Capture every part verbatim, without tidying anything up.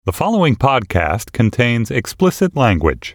The following podcast contains explicit language.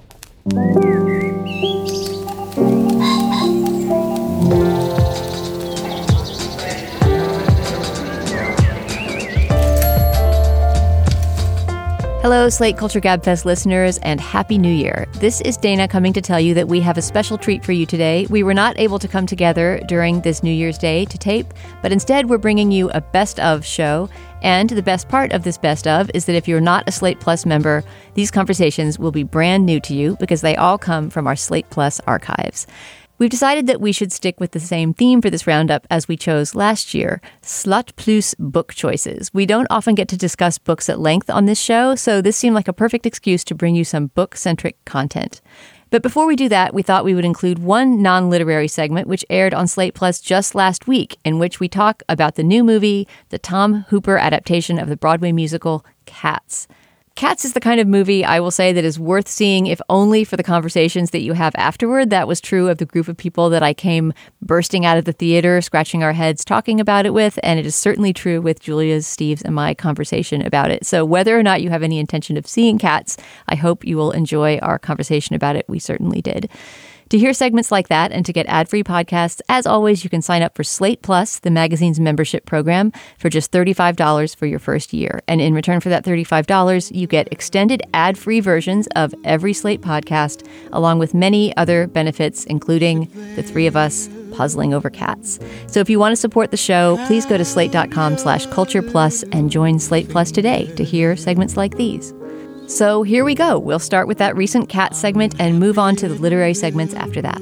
Hello, Slate Culture Gabfest listeners, and Happy New Year. This is Dana coming to tell you that we have a special treat for you today. We were not able to come together during this New Year's Day to tape, but instead we're bringing you a best of show. And the best part of this best of is that if you're not a Slate Plus member, these conversations will be brand new to you because they all come from our Slate Plus archives. We've decided that we should stick with the same theme for this roundup as we chose last year, Slot Plus book choices. We don't often get to discuss books at length on this show, so this seemed like a perfect excuse to bring you some book-centric content. But before we do that, we thought we would include one non-literary segment which aired on Slate Plus just last week, in which we talk about the new movie, the Tom Hooper adaptation of the Broadway musical Cats. Cats is the kind of movie, I will say, that is worth seeing if only for the conversations that you have afterward. That was true of the group of people that I came bursting out of the theater, scratching our heads, talking about it with, and it is certainly true with Julia's, Steve's, and my conversation about it. So whether or not you have any intention of seeing Cats, I hope you will enjoy our conversation about it. We certainly did. To hear segments like that and to get ad-free podcasts, as always, you can sign up for Slate Plus, the magazine's membership program, for just thirty-five dollars for your first year. And in return for that thirty-five dollars, you get extended ad-free versions of every Slate podcast, along with many other benefits, including the three of us puzzling over cats. So if you want to support the show, please go to slate.com slash culture plus and join Slate Plus today to hear segments like these. So here we go. We'll start with that recent cat segment and move on to the literary segments after that.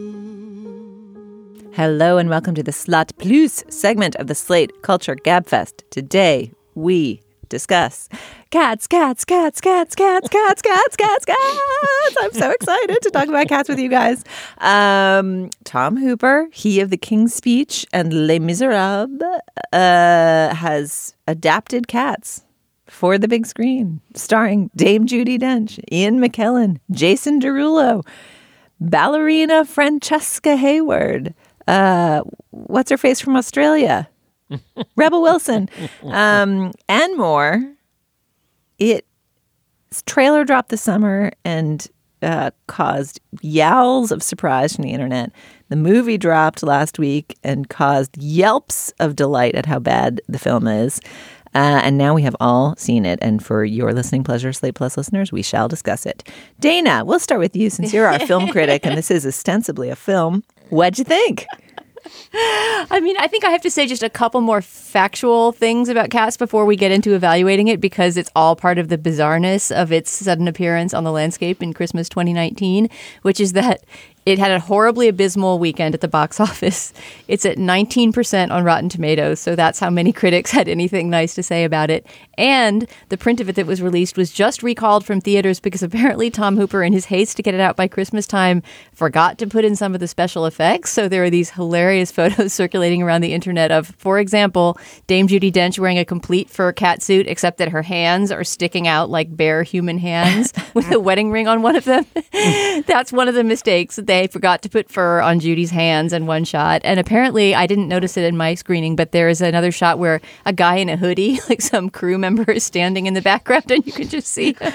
Hello and welcome to the Slot Plus segment of the Slate Culture Gabfest. Today we discuss cats, cats, cats, cats, cats, cats, cats, cats, cats. I'm so excited to talk about cats with you guys. Um, Tom Hooper, he of The King's Speech and Les Miserables, uh, has adapted Cats for the big screen, starring Dame Judi Dench, Ian McKellen, Jason Derulo, ballerina Francesca Hayward, uh, what's her face from Australia, Rebel Wilson, um, and more. It trailer dropped this summer and uh, caused yowls of surprise from the internet. The movie dropped last week and caused yelps of delight at how bad the film is. Uh, and now we have all seen it. And for your listening pleasure, Slate Plus listeners, we shall discuss it. Dana, we'll start with you since you're our film critic and this is ostensibly a film. What'd you think? I mean, I think I have to say just a couple more factual things about Cats before we get into evaluating it, because it's all part of the bizarreness of its sudden appearance on the landscape in Christmas twenty nineteen, which is that it had a horribly abysmal weekend at the box office. It's at nineteen percent on Rotten Tomatoes, so that's how many critics had anything nice to say about it. And the print of it that was released was just recalled from theaters because apparently Tom Hooper, in his haste to get it out by Christmas time, forgot to put in some of the special effects. So there are these hilarious photos circulating around the internet of, for example, Dame Judi Dench wearing a complete fur cat suit, except that her hands are sticking out like bare human hands with a wedding ring on one of them. That's one of the mistakes. They forgot to put fur on Judy's hands in one shot. And apparently, I didn't notice it in my screening, but there is another shot where a guy in a hoodie, like some crew member, is standing in the background and you can just see him.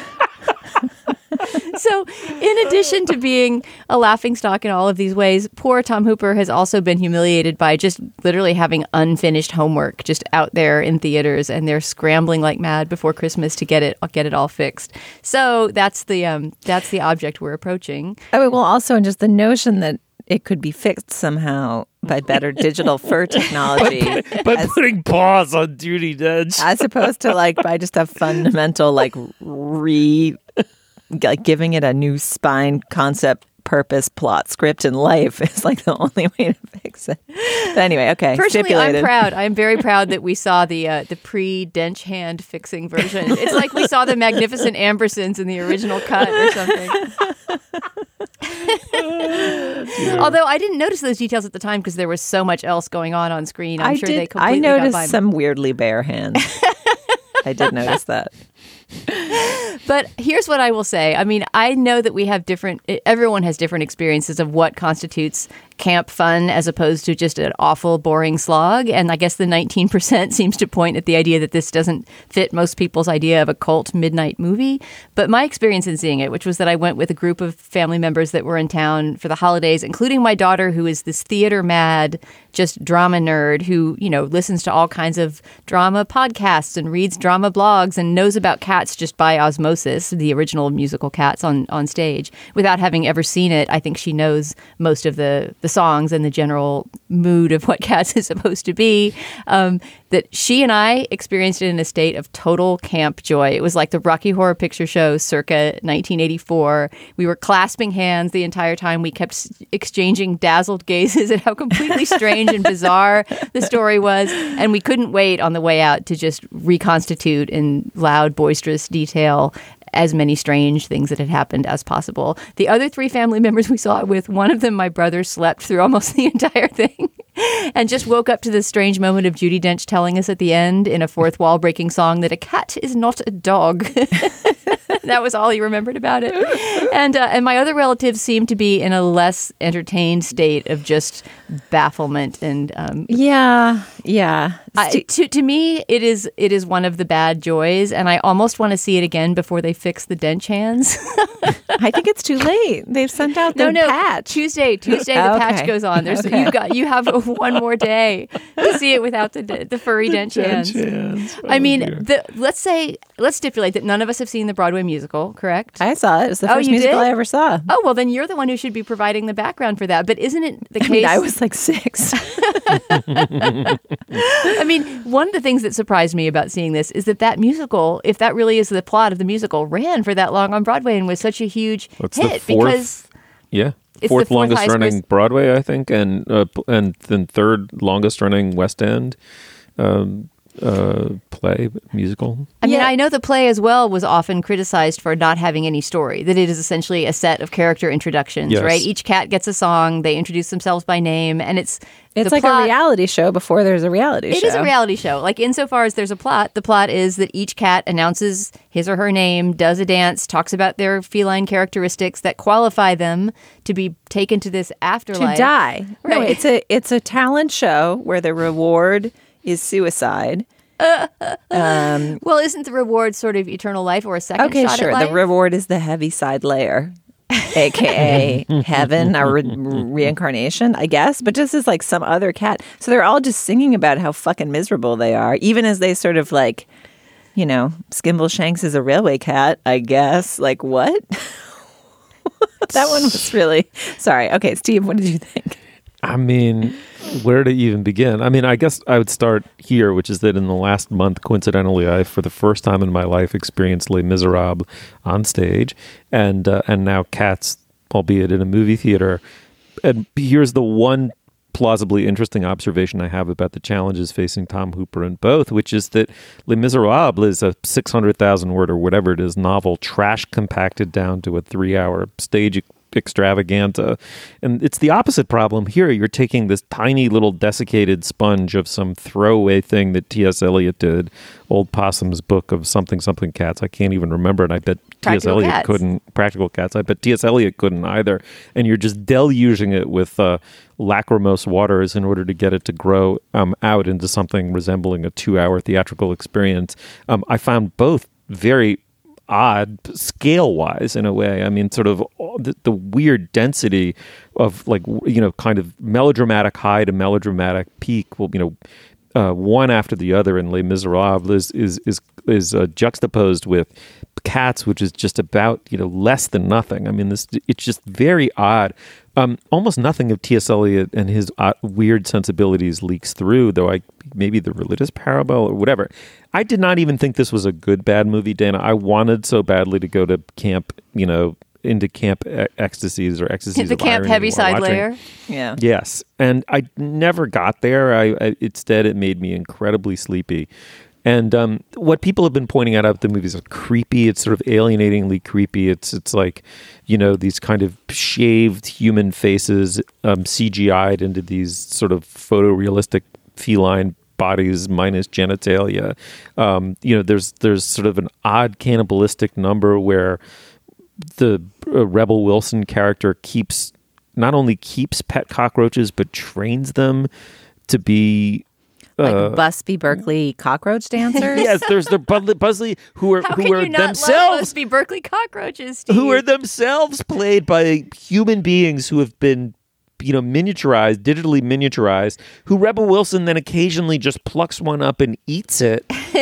So in addition to being a laughingstock in all of these ways, poor Tom Hooper has also been humiliated by just literally having unfinished homework just out there in theaters, and they're scrambling like mad before Christmas to get it get it all fixed. So that's the um, that's the object we're approaching. Oh, well, also, and just the notion that it could be fixed somehow by better digital fur technology. by by as, putting paws on Judi Dench. As opposed to like by just a fundamental like re... like giving it a new spine, concept, purpose, plot, script, and life is like the only way to fix it. But anyway, okay. Personally, stipulated. I'm proud. I'm very proud that we saw the uh, the pre-Dench hand fixing version. It's like we saw the Magnificent Ambersons in the original cut or something. oh, Although I didn't notice those details at the time because there was so much else going on on screen. I'm I sure did, they completely I noticed got by some weirdly bare hands. I did notice that. But here's what I will say. I mean, I know that we have different, everyone has different experiences of what constitutes camp fun as opposed to just an awful, boring slog. And I guess the nineteen percent seems to point at the idea that this doesn't fit most people's idea of a cult midnight movie. But my experience in seeing it, which was that I went with a group of family members that were in town for the holidays, including my daughter, who is this theater mad, just drama nerd who, you know, listens to all kinds of drama podcasts and reads drama blogs and knows about Cats just by osmosis, the original musical Cats on, on stage. Without having ever seen it, I think she knows most of the, the songs and the general mood of what Cats is supposed to be. Um, that she and I experienced it in a state of total camp joy. It was like the Rocky Horror Picture Show circa nineteen eighty-four. We were clasping hands the entire time. We kept exchanging dazzled gazes at how completely strange and bizarre the story was. And we couldn't wait on the way out to just reconstitute in loud, boisterous detail as many strange things that had happened as possible. The other three family members we saw it with, one of them, my brother, slept through almost the entire thing and just woke up to this strange moment of Judi Dench telling us at the end in a fourth wall breaking song that a cat is not a dog. That was all he remembered about it. And uh, and my other relatives seemed to be in a less entertained state of just bafflement and um, yeah, yeah. I, to to me, it is it is one of the bad joys, and I almost want to see it again before they fix the Dench hands. I think it's too late. They've sent out the no, no. patch. Tuesday, Tuesday, the okay. patch goes on. There's okay. you got you have one more day to see it without the the furry the Dench, Dench hands. hands. Oh, I mean, dear. the, let's say let's stipulate that none of us have seen the Broadway musical, correct? I saw it. It was the Oh, first you musical did? I ever saw. Oh, well, then you're the one who should be providing the background for that. But isn't it the case? I mean, I was like six. I mean, one of the things that surprised me about seeing this is that that musical, if that really is the plot of the musical, ran for that long on Broadway and was such a huge What's hit the fourth? because Yeah. it's Fourth, the fourth longest highest running gross- Broadway, I think, and uh, p- and then third longest running West End um, uh, play musical. I mean, Yeah. I know the play as well was often criticized for not having any story, that it is essentially a set of character introductions, Yes. right? Each cat gets a song, they introduce themselves by name, and it's It's the like plot- a reality show before there's a reality It show. is a reality show. Like, insofar as there's a plot, the plot is that each cat announces his or her name, does a dance, talks about their feline characteristics that qualify them to be taken to this To afterlife. die. No, Right. it's a it's a talent show where the reward is suicide. Um, Well, isn't the reward sort of eternal life or a second okay, shot sure. at life? The reward is the heavy side layer, A K A heaven or re- reincarnation, I guess. But just as like some other cat. So they're all just singing about how fucking miserable they are, even as they sort of like, you know, Skimble Shanks is a railway cat, I guess. Like, what? That one was really... Sorry. Okay, Steve, what did you think? I mean, where to even begin? I mean, I guess I would start here, which is that in the last month, coincidentally, I, for the first time in my life, experienced Les Miserables on stage, and uh, and now Cats, albeit in a movie theater. And here's the one plausibly interesting observation I have about the challenges facing Tom Hooper in both, which is that Les Miserables is a six hundred thousand word or whatever it is novel, trash compacted down to a three-hour stage extravaganza. And it's the opposite problem here. You're taking this tiny little desiccated sponge of some throwaway thing that T S. Eliot did, Old Possum's book of something something cats. I can't even remember, and I bet T S. Practical Eliot Cats. couldn't. Practical Cats. I bet T S. Eliot couldn't either. And you're just deluging it with uh, lachrymose waters in order to get it to grow um, out into something resembling a two-hour theatrical experience. Um, I found both very odd scale-wise in a way. I mean, sort of the, the weird density of, like, you know, kind of melodramatic high to melodramatic peak. Well, you know, uh, one after the other in Les Miserables is is is, is uh, juxtaposed with Cats, which is just about, you know, less than nothing. I mean, this it's just very odd. Um, almost nothing of T S. Eliot and his uh, weird sensibilities leaks through, though I maybe the religious parable or whatever. I did not even think this was a good, bad movie, Dana. I wanted so badly to go to camp, you know, into camp e- ecstasies or ecstasies the of camp irony heavy while side watching. layer. Yeah. Yes. And I never got there. I, I Instead, it made me incredibly sleepy. And um, what people have been pointing out about the movies is creepy. It's sort of alienatingly creepy. It's it's like, you know, these kind of shaved human faces um, C G I'd into these sort of photorealistic feline bodies minus genitalia. Um, you know, there's there's sort of an odd cannibalistic number where the uh, Rebel Wilson character keeps not only keeps pet cockroaches but trains them to be like uh, Busby Berkeley cockroach dancers. yes, there's the Buzzley who are How who can are you not themselves love Busby Berkeley cockroaches, Steve? who are themselves played by human beings who have been, you know, miniaturized, digitally miniaturized, who Rebel Wilson then occasionally just plucks one up and eats it.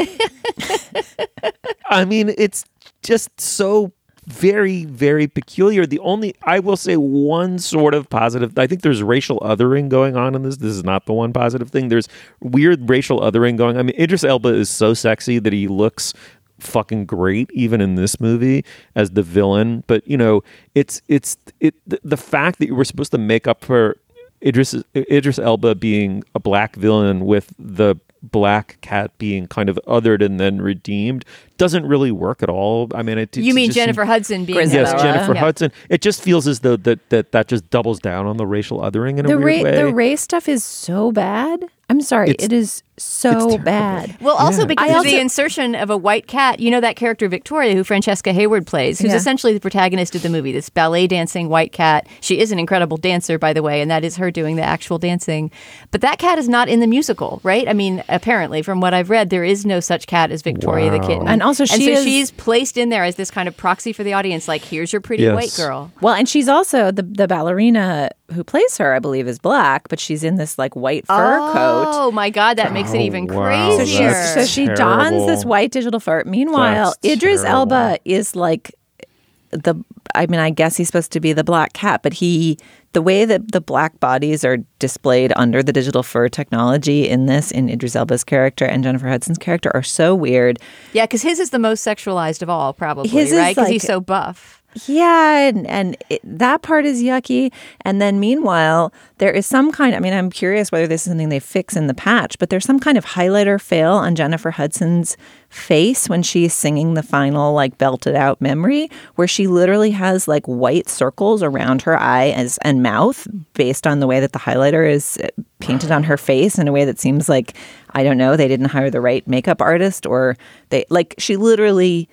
I mean, it's just so very, very peculiar. The only, I will say one sort of positive, I think there's racial othering going on in this. This is not the one positive thing. There's weird racial othering going on. I mean, Idris Elba is so sexy that he looks fucking great even in this movie as the villain. But, you know, it's, it's, it, the, the fact that you were supposed to make up for Idris, Idris Elba being a black villain with the black cat being kind of othered and then redeemed doesn't really work at all. I mean, it, you mean just, Jennifer Hudson being Grisella. yes, Jennifer yeah. Hudson. It just feels as though that that, that just doubles down on the racial othering in the a weird ra- way. the race stuff is so bad. I'm sorry, It's- it is so it's bad. Well, also Yeah. because I of also- the insertion of a white cat. You know that character Victoria, who Francesca Hayward plays, who's Yeah. essentially the protagonist of the movie, this ballet dancing white cat. She is an incredible dancer, by the way, and that is her doing the actual dancing. But that cat is not in the musical, right? I mean, apparently, from what I've read, there is no such cat as Victoria the Wow. kitten. And also and she so is- she's placed in there as this kind of proxy for the audience, like, here's your pretty Yes. white girl. Well, and she's also the the ballerina who plays her, I believe, is black, but she's in this like white fur coat. Oh my God, that makes it Oh, even wow, So she crazier. that's so she dons terrible. this white digital fur. Meanwhile, That's Idris terrible. Elba is like the. I mean, I guess he's supposed to be the black cat, but he the way that the black bodies are displayed under the digital fur technology in this, in Idris Elba's character and Jennifer Hudson's character, are so weird. Yeah, because his is the most sexualized of all, probably, His is right? Because like- he's so buff. Yeah, and, and it, that part is yucky. And then meanwhile, there is some kind, I mean, I'm curious whether this is something they fix in the patch, but there's some kind of highlighter fail on Jennifer Hudson's face when she's singing the final, like, belted out memory, where she literally has, like, white circles around her eye as, and mouth based on the way that the highlighter is painted on her face in a way that seems like, I don't know, they didn't hire the right makeup artist, or they, like, she literally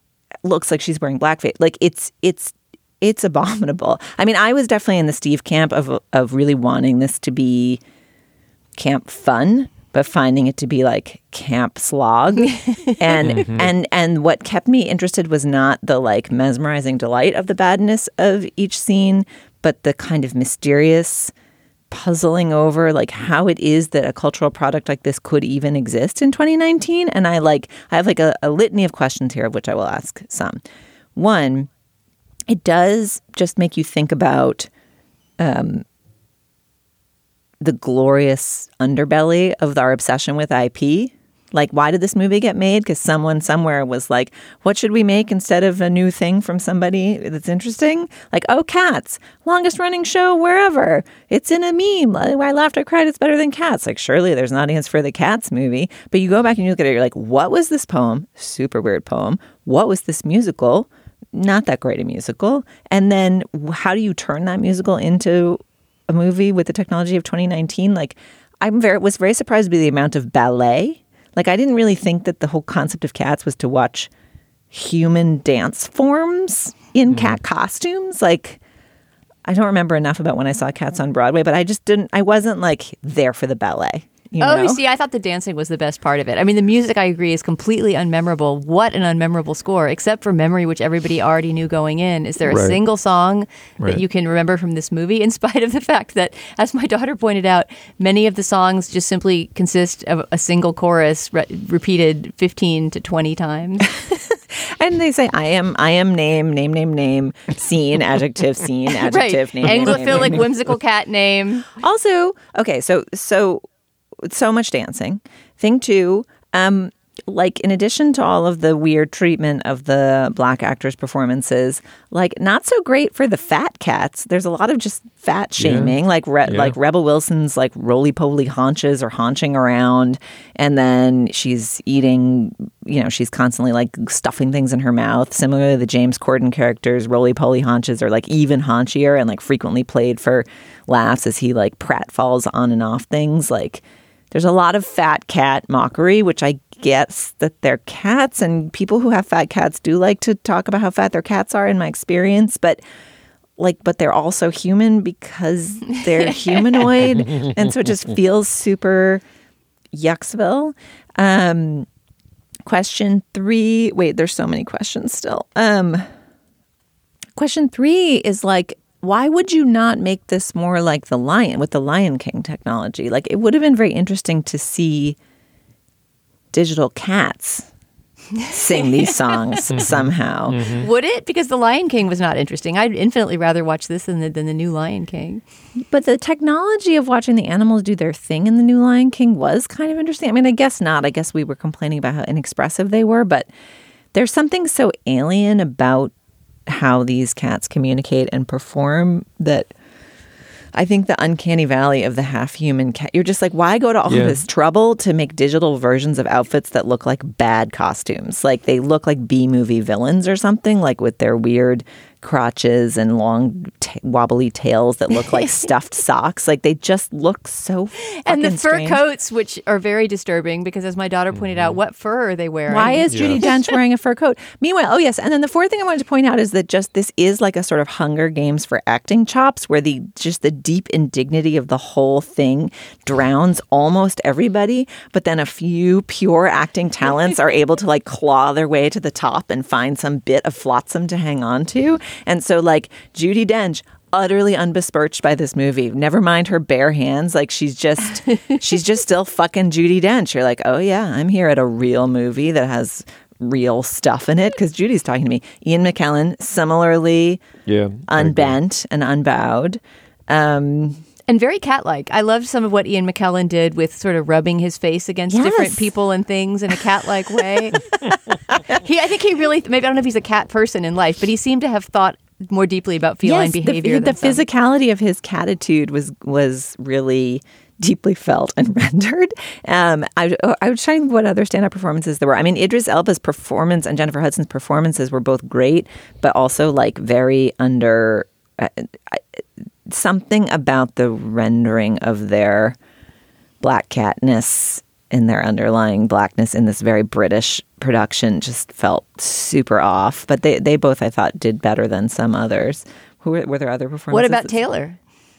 looks like she's wearing blackface. Like it's it's it's abominable. I mean, I was definitely in the Steve camp of of really wanting this to be camp fun, but finding it to be like camp slog. and and and what kept me interested was not the like mesmerizing delight of the badness of each scene, but the kind of mysterious puzzling over like how it is that a cultural product like this could even exist in twenty nineteen. And I like I have like a, a litany of questions here, of which I will ask some. One, it does just make you think about um, the glorious underbelly of our obsession with I P. Like, why did this movie get made? Because someone somewhere was like, what should we make instead of a new thing from somebody that's interesting? Like, oh, Cats, longest running show wherever. It's in a meme. I laughed, I cried, it's better than Cats. Like, surely there's an audience for the Cats movie. But you go back and you look at it, you're like, what was this poem? Super weird poem. What was this musical? Not that great a musical. And then how do you turn that musical into a movie with the technology of twenty nineteen? Like, I'm very was very surprised by the amount of ballet. Like, I didn't really think that the whole concept of Cats was to watch human dance forms in cat costumes. Like, I don't remember enough about when I saw Cats on Broadway, but I just didn't, I wasn't like there for the ballet. You Oh, know? you see, I thought the dancing was the best part of it. I mean, the music, I agree, is completely unmemorable. What an unmemorable score, except for Memory, which everybody already knew going in. Is there a Right. single song Right. that you can remember from this movie, in spite of the fact that, as my daughter pointed out, many of the songs just simply consist of a single chorus re- repeated fifteen to twenty times? And they say, I am, I am name, name, name, name, scene, adjective, scene, adjective, right. name, name, name, name, Anglophilic, name. whimsical cat name. Also, okay, so so so much dancing. Thing two, um, like in addition to all of the weird treatment of the black actors' performances, like not so great for the fat cats. There's a lot of just fat shaming, like re- Yeah. like Rebel Wilson's like roly poly haunches are haunching around, and then she's eating. You know, she's constantly like stuffing things in her mouth. Similarly, the James Corden character's roly poly haunches are like even haunchier and like frequently played for laughs as he like pratfalls on and off things. Like, there's a lot of fat cat mockery, which I guess that they're cats, and people who have fat cats do like to talk about how fat their cats are in my experience, but like, but they're also human because they're humanoid. And so it just feels super Yucksville. Um, question three. Wait, there's so many questions still. Um, question three is like, why would you not make this more like the Lion with the Lion King technology? Like, it would have been very interesting to see digital cats sing these songs somehow. Mm-hmm. Would it? Because The Lion King was not interesting. I'd infinitely rather watch this than the, than the new Lion King. But the technology of watching the animals do their thing in the new Lion King was kind of interesting. I mean, I guess not. I guess we were complaining about how inexpressive they were, but there's something so alien about how these cats communicate and perform that I think the uncanny valley of the half-human cat, you're just like, why go to all Yeah. of this trouble to make digital versions of outfits that look like bad costumes? Like, they look like B-movie villains or something, like with their weird crotches and long t- wobbly tails that look like stuffed socks. Like, they just look so fucking And the fur strange. coats, which are very disturbing because, as my daughter pointed out, what fur are they wearing? Why is Judi Yes. Dench wearing a fur coat? Meanwhile, oh yes, and then the fourth thing I wanted to point out is that just this is like a sort of Hunger Games for acting chops, where the just the deep indignity of the whole thing drowns almost everybody, but then a few pure acting talents are able to like claw their way to the top and find some bit of flotsam to hang on to. And so like Judi Dench, utterly unbesmirched by this movie. Never mind her bare hands. Like, she's just, she's just still fucking Judi Dench. You're like, oh yeah, I'm here at a real movie that has real stuff in it, because Judy's talking to me. Ian McKellen, similarly Yeah, unbent and unbowed. Um, And very cat-like. I loved some of what Ian McKellen did with sort of rubbing his face against Yes. different people and things in a cat-like way. he, I think he really, maybe I don't know if he's a cat person in life, but he seemed to have thought more deeply about feline yes, behavior. The, the than some. physicality of his catitude was was really deeply felt and rendered. Um, I, I was trying to think what other stand-up performances there were. I mean, Idris Elba's performance and Jennifer Hudson's performances were both great, but also like very under... Uh, I, something about the rendering of their black catness and their underlying blackness in this very British production just felt super off. But they, they both, I thought, did better than some others. Who were, were there other performances? What about Taylor?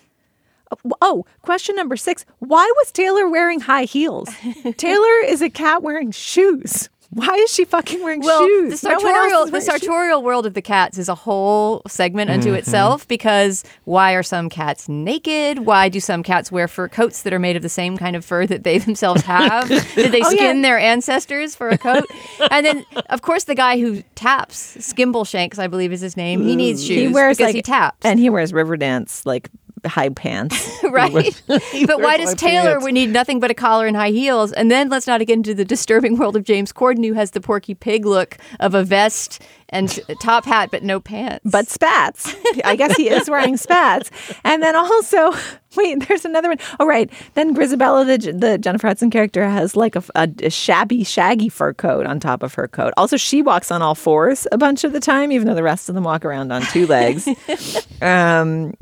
Oh, question number six. Why was Taylor wearing high heels? Taylor is a cat wearing shoes. Why is she fucking wearing Well, shoes? the No one else sartorial, is the wearing shoes. sartorial world of the cats is a whole segment unto Mm-hmm. itself, because why are some cats naked? Why do some cats wear fur coats that are made of the same kind of fur that they themselves have? Did they Oh, skin yeah. their ancestors for a coat? And then, of course, the guy who taps, Skimbleshanks, I believe is his name, he needs shoes He wears because like, he taps. and he wears Riverdance like high pants. Right. But why does high Taylor pants. we need nothing but a collar and high heels? And then let's not get into the disturbing world of James Corden, who has the Porky Pig look of a vest and top hat but no pants. But spats. I guess he is wearing spats. And then also, wait, there's another one. Oh, right. Then Grisabella, the, the Jennifer Hudson character, has like a, a, a shabby, shaggy fur coat on top of her coat. Also, she walks on all fours a bunch of the time, even though the rest of them walk around on two legs. um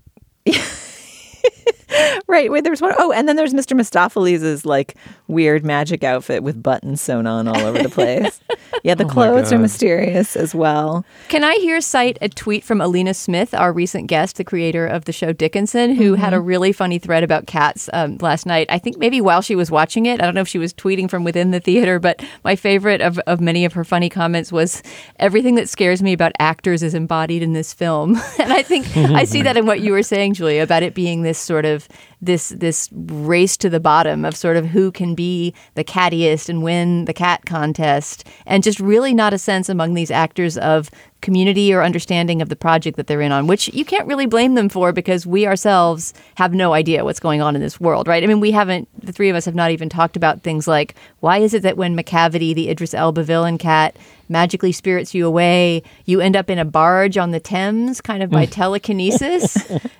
Right. Wait, there's one. Oh, and then there's Mister Mistopheles' like weird magic outfit with buttons sewn on all over the place. Yeah, the Oh my clothes are God. mysterious as well. Can I here cite a tweet from Alina Smith, our recent guest, the creator of the show Dickinson, who Mm-hmm. had a really funny thread about cats um, last night. I think maybe while she was watching it. I don't know if she was tweeting from within the theater, but my favorite of, of many of her funny comments was, everything that scares me about actors is embodied in this film. And I think I see that in what you were saying, Julia, about it being this sort of this this race to the bottom of sort of who can be the cattiest and win the cat contest, and just really not a sense among these actors of community or understanding of the project that they're in on, which you can't really blame them for, because we ourselves have no idea what's going on in this world, right? I mean, we haven't, the three of us have not even talked about things like, why is it that when Macavity, the Idris Elba villain cat, magically spirits you away. You end up in a barge on the Thames, kind of by telekinesis.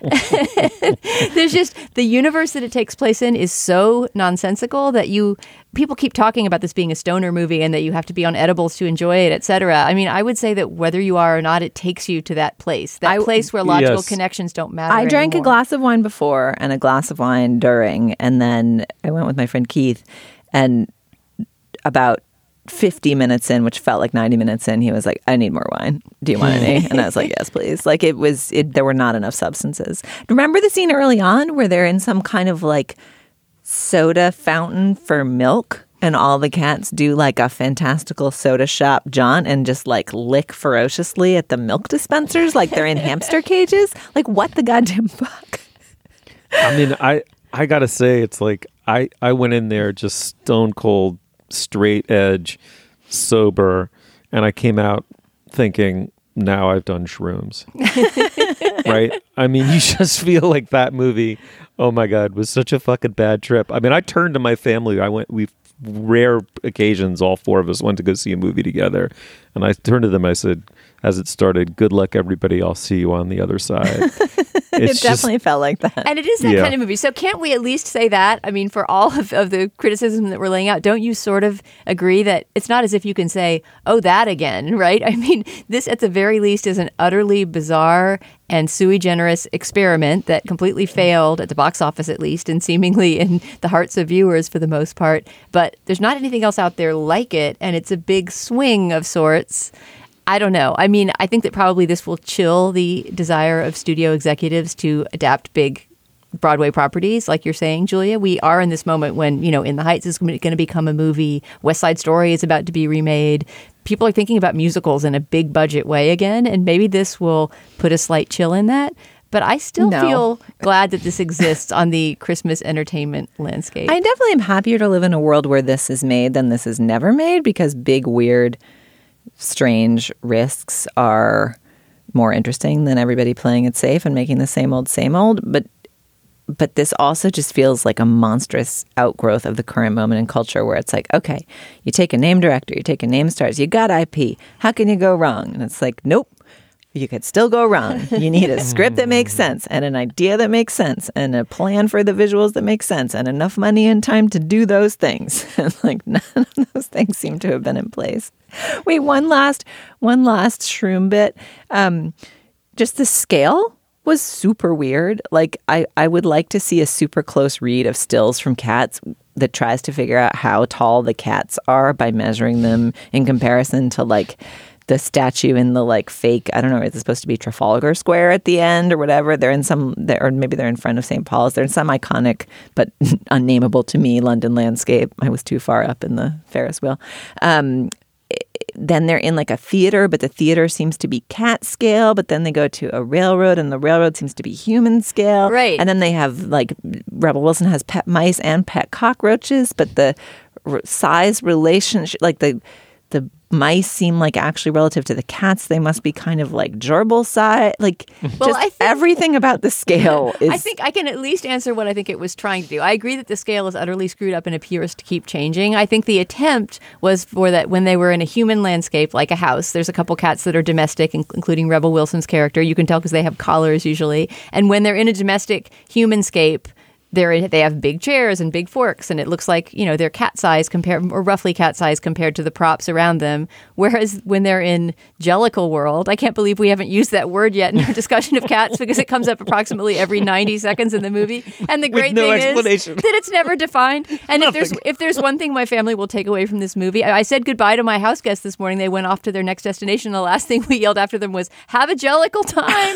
There's just the universe that it takes place in is so nonsensical that you people keep talking about this being a stoner movie and that you have to be on edibles to enjoy it, et cetera. I mean, I would say that whether you are or not, it takes you to that place, that I, place where logical yes. connections don't matter I drank anymore. a glass of wine before and a glass of wine during, and then I went with my friend Keith, and about fifty minutes in, which felt like ninety minutes in, he was like, I need more wine. Do you want any? And I was like, yes, please. Like it was, it, there were not enough substances. Remember the scene early on where they're in some kind of like soda fountain for milk, and all the cats do like a fantastical soda shop jaunt and just like lick ferociously at the milk dispensers like they're in hamster cages? Like what the goddamn fuck? I mean, I, I gotta say, it's like I, I went in there just stone cold, straight edge, sober, and I came out thinking, now I've done shrooms. Right? I mean, you just feel like that movie, oh my God, was such a fucking bad trip. I mean, I turned to my family. I went, we rare occasions, all four of us went to go see a movie together. And I turned to them, I said, as it started, good luck, everybody. I'll see you on the other side. It definitely just, felt like that. And it is that yeah. kind of movie. So can't we at least say that? I mean, for all of, of the criticism that we're laying out, don't you sort of agree that it's not as if you can say, oh, that again, right? I mean, this at the very least is an utterly bizarre and sui generis experiment that completely failed at the box office, at least, and seemingly in the hearts of viewers for the most part. But there's not anything else out there like it, and it's a big swing of sorts. I don't know. I mean, I think that probably this will chill the desire of studio executives to adapt big Broadway properties, like you're saying, Julia. We are in this moment when, you know, In the Heights is going to become a movie. West Side Story is about to be remade. People are thinking about musicals in a big budget way again, and maybe this will put a slight chill in that. But I still no. feel glad that this exists on the Christmas entertainment landscape. I definitely am happier to live in a world where this is made than this is never made, because big, weird, strange risks are more interesting than everybody playing it safe and making the same old, same old. But but this also just feels like a monstrous outgrowth of the current moment in culture, where it's like, okay, you take a name director, you take a name stars, you got I P. How can you go wrong? And it's like, nope. You could still go wrong. You need a script that makes sense, and an idea that makes sense, and a plan for the visuals that makes sense, and enough money and time to do those things. And like none of those things seem to have been in place. Wait, one last, one last shroom bit. Um, just the scale was super weird. Like I, I would like to see a super close read of stills from Cats that tries to figure out how tall the cats are by measuring them in comparison to like the statue in the like fake, I don't know, is it supposed to be Trafalgar Square at the end or whatever? They're in some, they're, or maybe they're in front of Saint Paul's. They're in some iconic but unnameable to me London landscape. I was too far up in the Ferris wheel. Um, then they're in like a theater, but the theater seems to be cat scale. But then they go to a railroad, and the railroad seems to be human scale. Right. And then they have like Rebel Wilson has pet mice and pet cockroaches, but the r- size relationship, like the the mice seem like actually relative to the cats, they must be kind of like gerbil size. Like well, just I think, everything about the scale is... I think I can at least answer what I think it was trying to do. I agree that the scale is utterly screwed up and appears to keep changing. I think the attempt was for that when they were in a human landscape, like a house, there's a couple cats that are domestic, including Rebel Wilson's character. You can tell because they have collars usually. And when they're in a domestic humanscape, They're, they have big chairs and big forks, and it looks like, you know, they're cat size compared, or roughly cat size compared to the props around them. Whereas when they're in Jellicle world, I can't believe we haven't used that word yet in our discussion of cats, because it comes up approximately every ninety seconds in the movie. And the great no thing explanation. is that it's never defined. And if there's if there's one thing my family will take away from this movie, I, I said goodbye to my house guests this morning. They went off to their next destination. The last thing we yelled after them was, have a Jellicle time.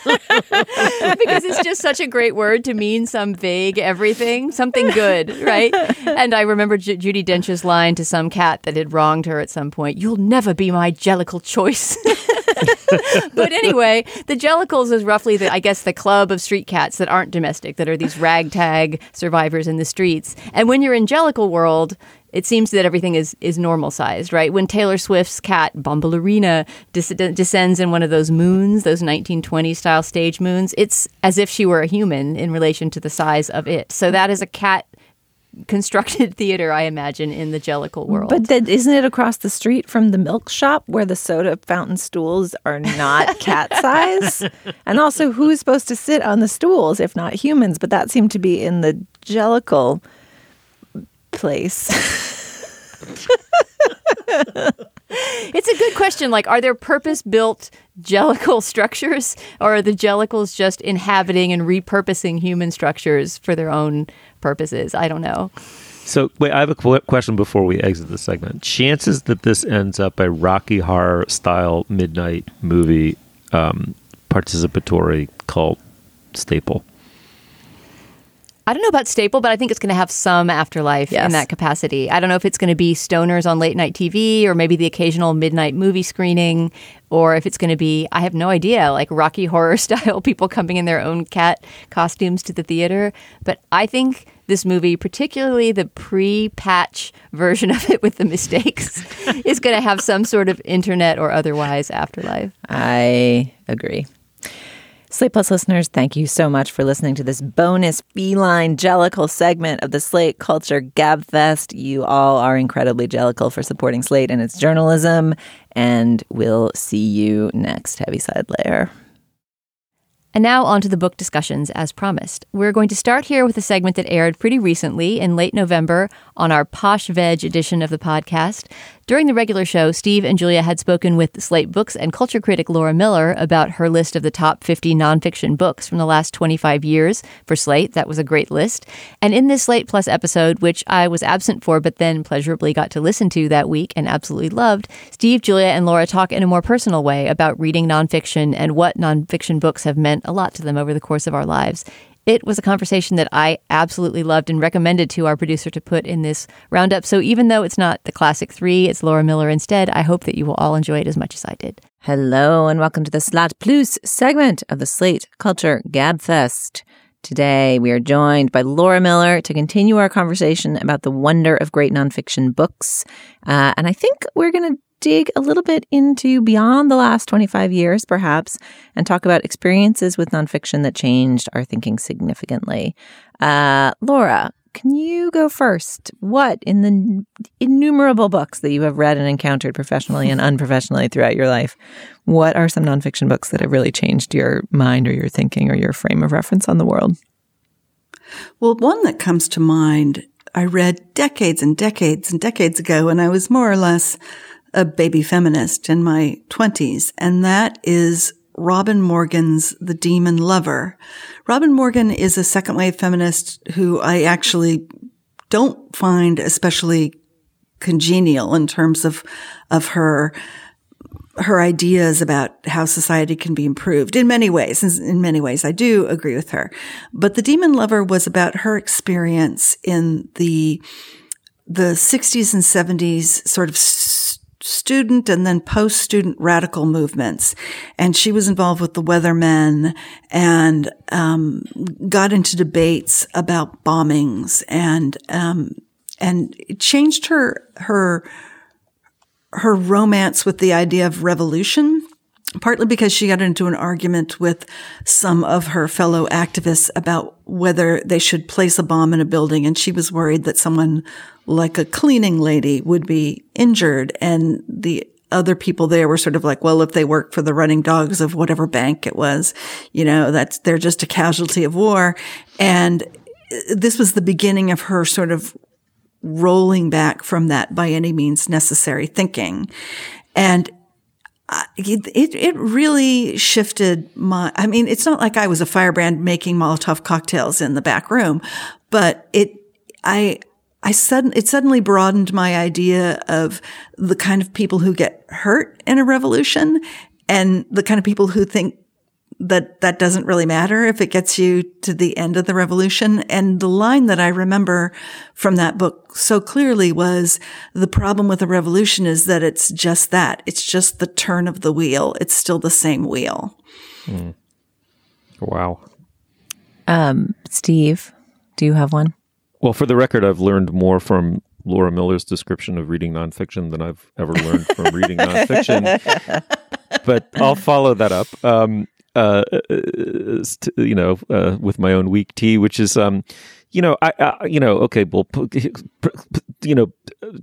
Because it's just such a great word to mean some vague everything, something good, right? And I remember J- Judi Dench's line to some cat that had wronged her at some point, "You'll never be my Jellicle choice." But anyway, the Jellicles is roughly, the, I guess, the club of street cats that aren't domestic, that are these ragtag survivors in the streets. And when you're in Jellicle world, it seems that everything is, is normal sized, right? When Taylor Swift's cat, Bombalurina, des- descends in one of those moons, those nineteen twenties style stage moons, it's as if she were a human in relation to the size of it. So that is a cat constructed theater, I imagine, in the Jellicle world. But then isn't it across the street from the milk shop where the soda fountain stools are not cat size? And also, who's supposed to sit on the stools if not humans? But that seemed to be in the Jellicle place. It's a good question. Like, are there purpose-built Jellicle structures, or are the Jellicles just inhabiting and repurposing human structures for their own purposes? I don't know. So, wait, I have a qu- question before we exit the segment. Chances that this ends up a Rocky Horror-style midnight movie, um, participatory cult staple? I don't know about staple, but I think it's going to have some afterlife yes. in that capacity. I don't know if it's going to be stoners on late night T V or maybe the occasional midnight movie screening, or if it's going to be, I have no idea, like Rocky Horror style people coming in their own cat costumes to the theater. But I think this movie, particularly the pre-patch version of it with the mistakes, is going to have some sort of internet or otherwise afterlife. I agree. Slate Plus listeners, thank you so much for listening to this bonus feline Jellicle segment of the Slate Culture Gabfest. You all are incredibly Jellicle for supporting Slate and its journalism, and we'll see you next Heaviside Layer. And now on to the book discussions, as promised. We're going to start here with a segment that aired pretty recently in late November on our Posh Veg edition of the podcast. During the regular show, Steve and Julia had spoken with Slate Books and culture critic Laura Miller about her list of the top fifty nonfiction books from the last twenty-five years for Slate. That was a great list. And in this Slate Plus episode, which I was absent for but then pleasurably got to listen to that week and absolutely loved, Steve, Julia, and Laura talk in a more personal way about reading nonfiction and what nonfiction books have meant a lot to them over the course of our lives. It was a conversation that I absolutely loved and recommended to our producer to put in this roundup. So even though it's not the classic three, it's Laura Miller instead, I hope that you will all enjoy it as much as I did. Hello and welcome to the Slate Plus segment of the Slate Culture Gabfest. Today we are joined by Laura Miller to continue our conversation about the wonder of great nonfiction books. Uh, and I think we're going to dig a little bit into beyond the last twenty-five years, perhaps, and talk about experiences with nonfiction that changed our thinking significantly. Uh, Laura, can you go first? What, in the innumerable books that you have read and encountered professionally and unprofessionally throughout your life, what are some nonfiction books that have really changed your mind or your thinking or your frame of reference on the world? Well, one that comes to mind, I read decades and decades and decades ago, and I was more or less a baby feminist in my twenties, and that is Robin Morgan's The Demon Lover. Robin Morgan is a second-wave feminist who I actually don't find especially congenial in terms of of her her ideas about how society can be improved in many ways. In many ways, I do agree with her. But The Demon Lover was about her experience in the the sixties and seventies sort of student and then post-student radical movements. And she was involved with the Weathermen and um, got into debates about bombings, and um, and it changed her her her romance with the idea of revolution, partly because she got into an argument with some of her fellow activists about whether they should place a bomb in a building. And she was worried that someone like a cleaning lady would be injured. And the other people there were sort of like, well, if they work for the running dogs of whatever bank it was, you know, that's, they're just a casualty of war. And this was the beginning of her sort of rolling back from that by any means necessary thinking. And It, it, it really shifted my, I mean, it's not like I was a firebrand making Molotov cocktails in the back room, but it, I, I sudden, it suddenly broadened my idea of the kind of people who get hurt in a revolution and the kind of people who think that that doesn't really matter if it gets you to the end of the revolution. And the line that I remember from that book so clearly was, the problem with a revolution is that it's just that. It's just the turn of the wheel. It's still the same wheel. Mm. Wow. Um, Steve, do you have one? Well, for the record, I've learned more from Laura Miller's description of reading nonfiction than I've ever learned from reading nonfiction. But I'll follow that up. Um, Uh, you know, uh, with my own weak tea, which is, um, you know, I, I you know, okay, well, you know,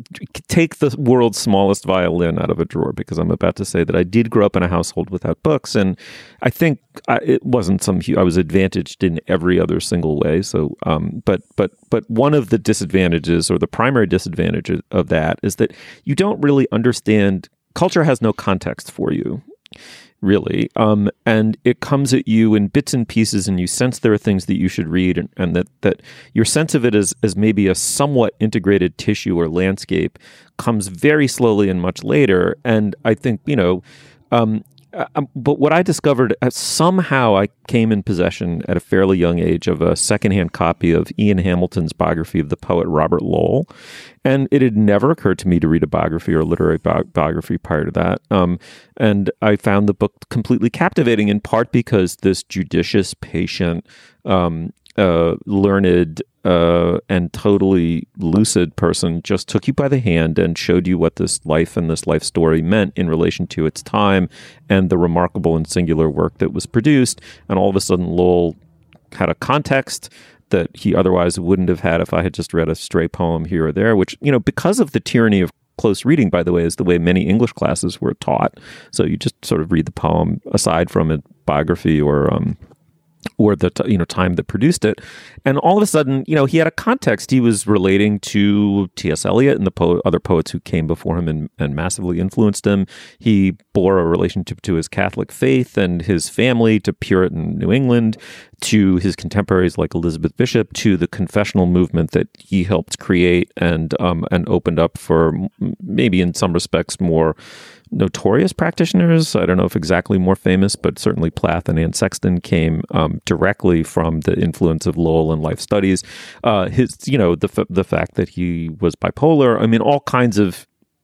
take the world's smallest violin out of a drawer, because I'm about to say that I did grow up in a household without books, and I think I, it wasn't some I was advantaged in every other single way. So, um, but but but one of the disadvantages, or the primary disadvantage of that, is that you don't really understand. Culture has no context for you, really. Um, and it comes at you in bits and pieces, and you sense there are things that you should read, and, and that, that your sense of it as, as maybe a somewhat integrated tissue or landscape comes very slowly and much later. And I think, you know, um, uh, but what I discovered, uh, somehow I came in possession at a fairly young age of a secondhand copy of Ian Hamilton's biography of the poet Robert Lowell. And it had never occurred to me to read a biography or a literary bi- biography prior to that. Um, and I found the book completely captivating, in part because this judicious, patient, um, uh, learned, uh, and totally lucid person just took you by the hand and showed you what this life and this life story meant in relation to its time and the remarkable and singular work that was produced. And all of a sudden, Lowell had a context that he otherwise wouldn't have had if I had just read a stray poem here or there, which, you know, because of the tyranny of close reading, by the way, is the way many English classes were taught. So you just sort of read the poem aside from a biography or um, or the t- you know time that produced it, and all of a sudden, you know, he had a context. He was relating to T S Eliot and the po- other poets who came before him and, and massively influenced him. He bore a relationship to his Catholic faith and his family, to Puritan New England, to his contemporaries like Elizabeth Bishop, to the confessional movement that he helped create and um, and opened up for maybe in some respects more notorious practitioners. I don't know if exactly more famous, but certainly Plath and Anne Sexton came um, directly from the influence of Lowell and life studies. Uh, his, you know, the f- the fact that he was bipolar. I mean, all kinds of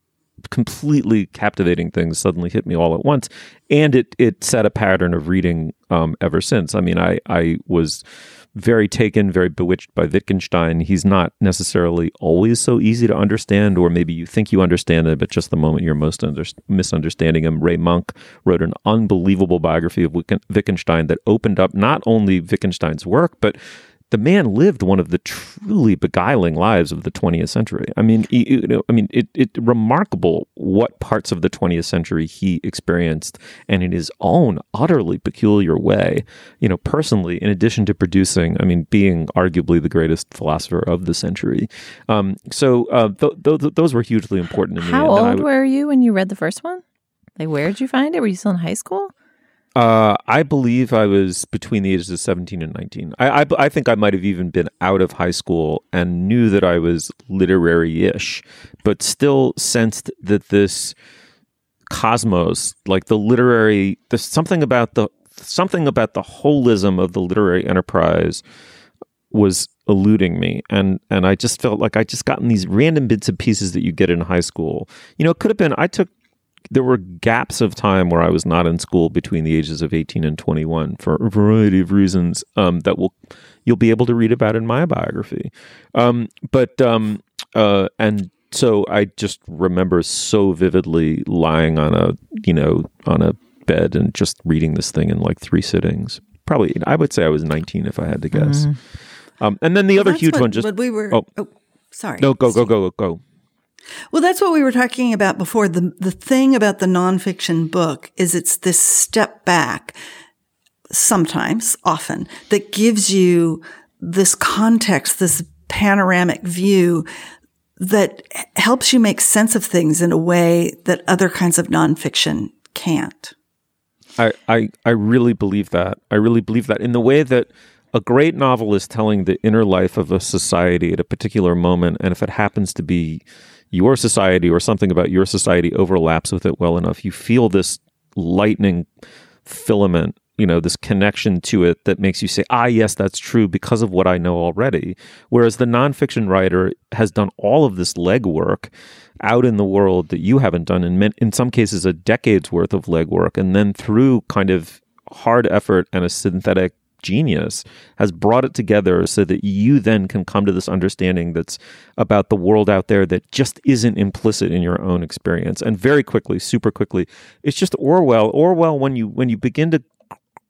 completely captivating things suddenly hit me all at once, and it it set a pattern of reading um, ever since. I mean, I I was very taken, very bewitched by Wittgenstein. He's not necessarily always so easy to understand, or maybe you think you understand it, but just the moment you're most under- misunderstanding him. Ray Monk wrote an unbelievable biography of Wittgenstein that opened up not only Wittgenstein's work, but the man lived one of the truly beguiling lives of the twentieth century. I mean, you know, I mean, it, it remarkable what parts of the twentieth century he experienced, and in his own utterly peculiar way. You know, personally, in addition to producing, I mean, being arguably the greatest philosopher of the century. Um, so uh, th- th- those were hugely important to me. How and old I w- were you when you read the first one? Like, where did you find it? Were you still in high school? Uh, I believe I was between the ages of seventeen and nineteen. I, I, I think I might have even been out of high school and knew that I was literary-ish, but still sensed that this cosmos, like the literary, there's something about the something about the holism of the literary enterprise was eluding me, and and I just felt like I just gotten these random bits and pieces that you get in high school. You know, it could have been I took. There were gaps of time where I was not in school between the ages of eighteen and twenty-one for a variety of reasons um, that will you'll be able to read about in my biography. Um, but um, uh, and so I just remember so vividly lying on a you know on a bed and just reading this thing in like three sittings. Probably, I would say I was nineteen if I had to guess. Mm. Um, and then the well, other huge what, one, just what we were. Oh, oh sorry. No, go go go go go. Well, that's what we were talking about before. The the thing about the nonfiction book is it's this step back, sometimes, often, that gives you this context, this panoramic view that helps you make sense of things in a way that other kinds of nonfiction can't. I, I, I really believe that. I really believe that in the way that a great novel is telling the inner life of a society at a particular moment, and if it happens to be your society or something about your society overlaps with it well enough, you feel this lightning filament, you know, this connection to it that makes you say, ah, yes, that's true because of what I know already. Whereas the nonfiction writer has done all of this legwork out in the world that you haven't done, in, in some cases a decade's worth of legwork, and then through kind of hard effort and a synthetic genius has brought it together so that you then can come to this understanding that's about the world out there that just isn't implicit in your own experience. And very quickly, super quickly, it's just Orwell. Orwell, when you when you begin to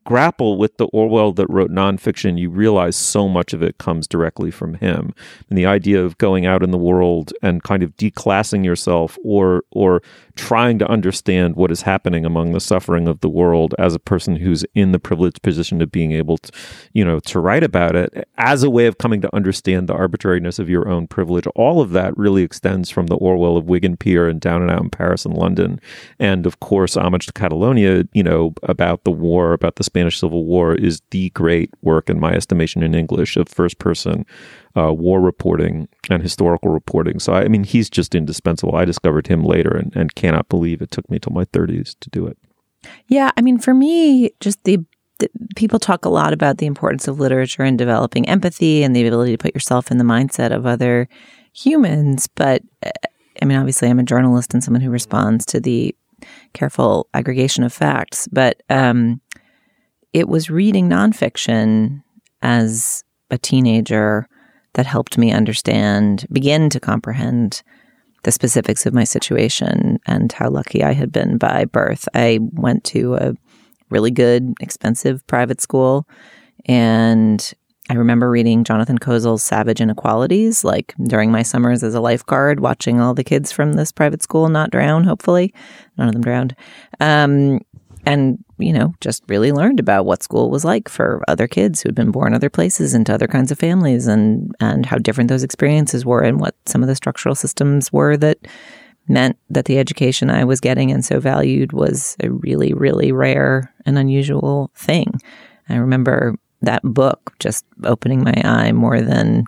grapple with the Orwell that wrote nonfiction, you realize so much of it comes directly from him. And the idea of going out in the world and kind of declassing yourself or or trying to understand what is happening among the suffering of the world as a person who's in the privileged position of being able to, you know, to write about it as a way of coming to understand the arbitrariness of your own privilege. All of that really extends from the Orwell of Wigan Pier and Down and Out in Paris and London. And of course, Homage to Catalonia, you know, about the war, about the Spanish Civil War, is the great work, in my estimation, in English of first person uh, war reporting and historical reporting. So, I mean, he's just indispensable. I discovered him later and, and cannot believe it took me till my thirties to do it. Yeah, I mean, for me, just the, the people talk a lot about the importance of literature in developing empathy and the ability to put yourself in the mindset of other humans. But I mean, obviously, I'm a journalist and someone who responds to the careful aggregation of facts. But um, it was reading nonfiction as a teenager that helped me understand, begin to comprehend the specifics of my situation and how lucky I had been by birth. I went to a really good, expensive private school, and I remember reading Jonathan Kozol's Savage Inequalities, like during my summers as a lifeguard, watching all the kids from this private school not drown, hopefully. None of them drowned. Um, and, you know, just really learned about what school was like for other kids who'd been born other places into other kinds of families, and, and how different those experiences were and what some of the structural systems were that meant that the education I was getting and so valued was a really, really rare and unusual thing. I remember that book just opening my eye more than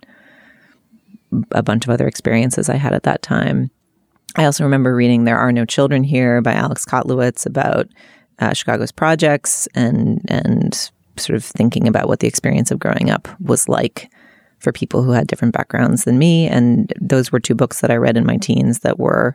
a bunch of other experiences I had at that time. I also remember reading There Are No Children Here by Alex Kotlowitz about uh, Chicago's projects and and sort of thinking about what the experience of growing up was like for people who had different backgrounds than me. And those were two books that I read in my teens that were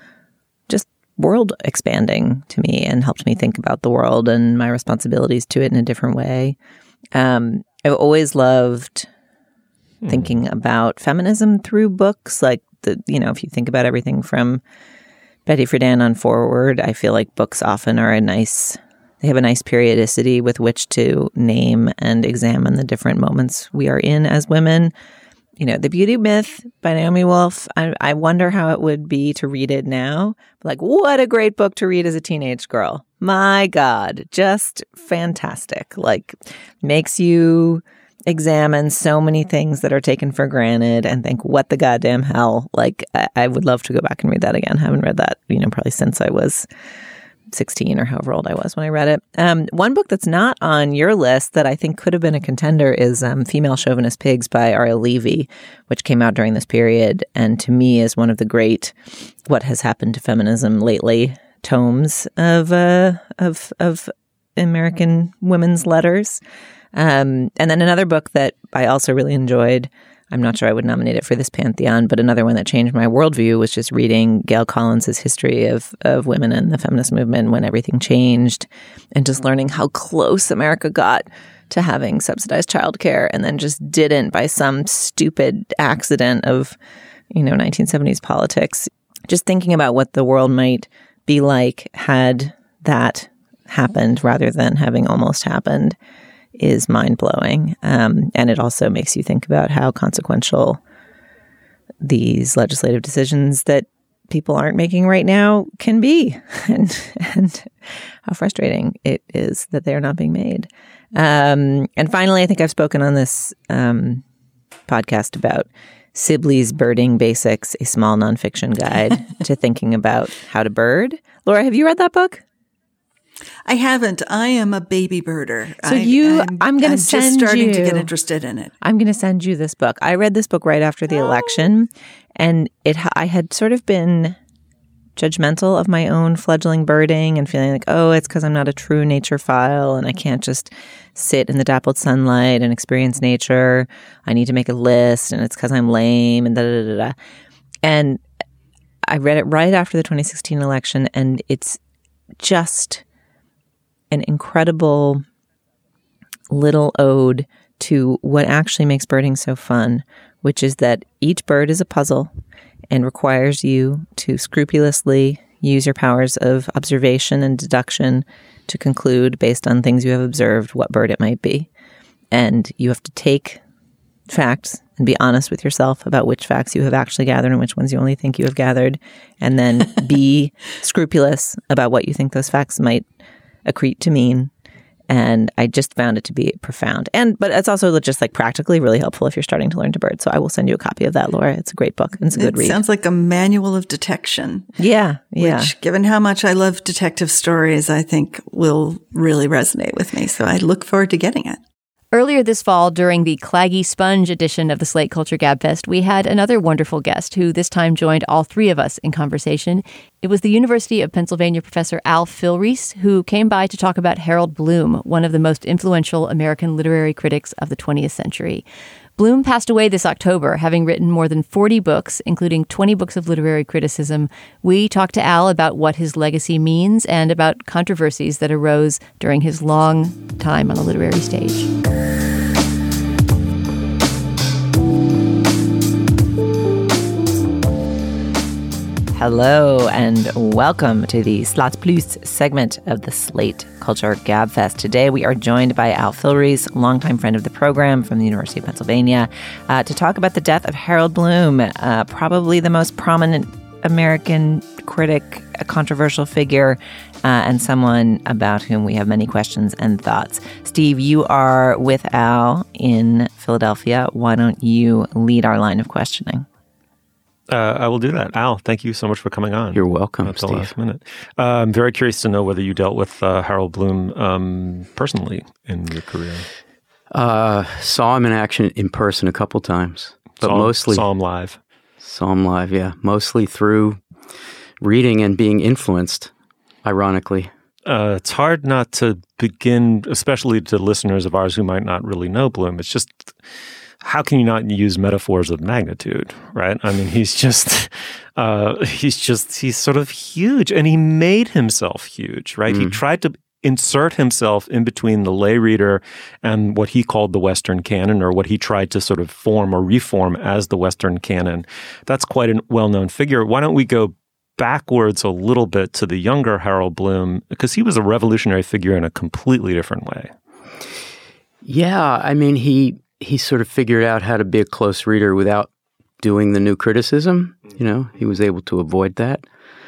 just world expanding to me and helped me think about the world and my responsibilities to it in a different way. Um, I've always loved hmm. thinking about feminism through books. Like, the you know, if you think about everything from Betty Friedan on forward, I feel like books often are a nice, they have a nice periodicity with which to name and examine the different moments we are in as women. You know, The Beauty Myth by Naomi Wolf, I, I wonder how it would be to read it now. Like, what a great book to read as a teenage girl. My God, just fantastic. Like, makes you examine so many things that are taken for granted and think, what the goddamn hell? Like, I, I would love to go back and read that again. I haven't read that, you know, probably since I was sixteen or however old I was when I read it. Um, one book that's not on your list that I think could have been a contender is um, Female Chauvinist Pigs by Ariel Levy, which came out during this period, and to me is one of the great What Has Happened to Feminism Lately tomes of uh, of of American women's letters. Um, and then another book that I also really enjoyed, I'm not sure I would nominate it for this pantheon, but another one that changed my worldview was just reading Gail Collins' history of, of women in the feminist movement when everything changed, and just learning how close America got to having subsidized childcare and then just didn't by some stupid accident of, you know, nineteen seventies politics. Just thinking about what the world might be like had that happened rather than having almost happened is mind-blowing. Um, and it also makes you think about how consequential these legislative decisions that people aren't making right now can be, and, and how frustrating it is that they are not being made. Um, and finally, I think I've spoken on this um, podcast about Sibley's Birding Basics, a small nonfiction guide to thinking about how to bird. Laura, have you read that book? I haven't. I am a baby birder. So I, you, I'm, I'm going to just send starting you, to get interested in it. I'm going to send you this book. I read this book right after the oh. election, and it. I had sort of been judgmental of my own fledgling birding and feeling like, oh, it's because I'm not a true nature file and I can't just sit in the dappled sunlight and experience nature. I need to make a list, and it's because I'm lame and da da da da. And I read it right after the twenty sixteen election, and it's just an incredible little ode to what actually makes birding so fun, which is that each bird is a puzzle and requires you to scrupulously use your powers of observation and deduction to conclude, based on things you have observed, what bird it might be. And you have to take facts and be honest with yourself about which facts you have actually gathered and which ones you only think you have gathered. And then be scrupulous about what you think those facts might accrete to mean. And I just found it to be profound. And but it's also just like practically really helpful if you're starting to learn to bird. So I will send you a copy of that, Laura. It's a great book. It's a good it read. It sounds like a manual of detection. Yeah, yeah. Which, given how much I love detective stories, I think will really resonate with me. So I look forward to getting it. Earlier this fall, during the Claggy Sponge edition of the Slate Culture Gabfest, we had another wonderful guest who this time joined all three of us in conversation. It was the University of Pennsylvania professor Al Filreis, who came by to talk about Harold Bloom, one of the most influential American literary critics of the twentieth century. Bloom passed away this October, having written more than forty books, including twenty books of literary criticism. We talked to Al about what his legacy means and about controversies that arose during his long time on the literary stage. Hello and welcome to the Slot Plus segment of the Slate Culture Gabfest. Today we are joined by Al Filreis, longtime friend of the program from the University of Pennsylvania, uh, to talk about the death of Harold Bloom, uh, probably the most prominent American critic, a controversial figure, uh, and someone about whom we have many questions and thoughts. Steve, you are with Al in Philadelphia. Why don't you lead our line of questioning? Uh, I will do that. Al, thank you so much for coming on. You're welcome, At Steve. the last minute. Uh, I'm very curious to know whether you dealt with uh, Harold Bloom um, personally in your career. Uh, saw him in action in person a couple times, but saw, mostly saw him live. Saw him live, yeah. Mostly through reading and being influenced, ironically. Uh, it's hard not to begin, especially to listeners of ours who might not really know Bloom. It's just, how can you not use metaphors of magnitude, right? I mean, he's just, uh, he's just, he's sort of huge, and he made himself huge, right? Mm. He tried to insert himself in between the lay reader and what he called the Western canon, or what he tried to sort of form or reform as the Western canon. That's quite a well-known figure. Why don't we go backwards a little bit to the younger Harold Bloom, because he was a revolutionary figure in a completely different way. Yeah, I mean, he he sort of figured out how to be a close reader without doing the new criticism. You know, he was able to avoid that.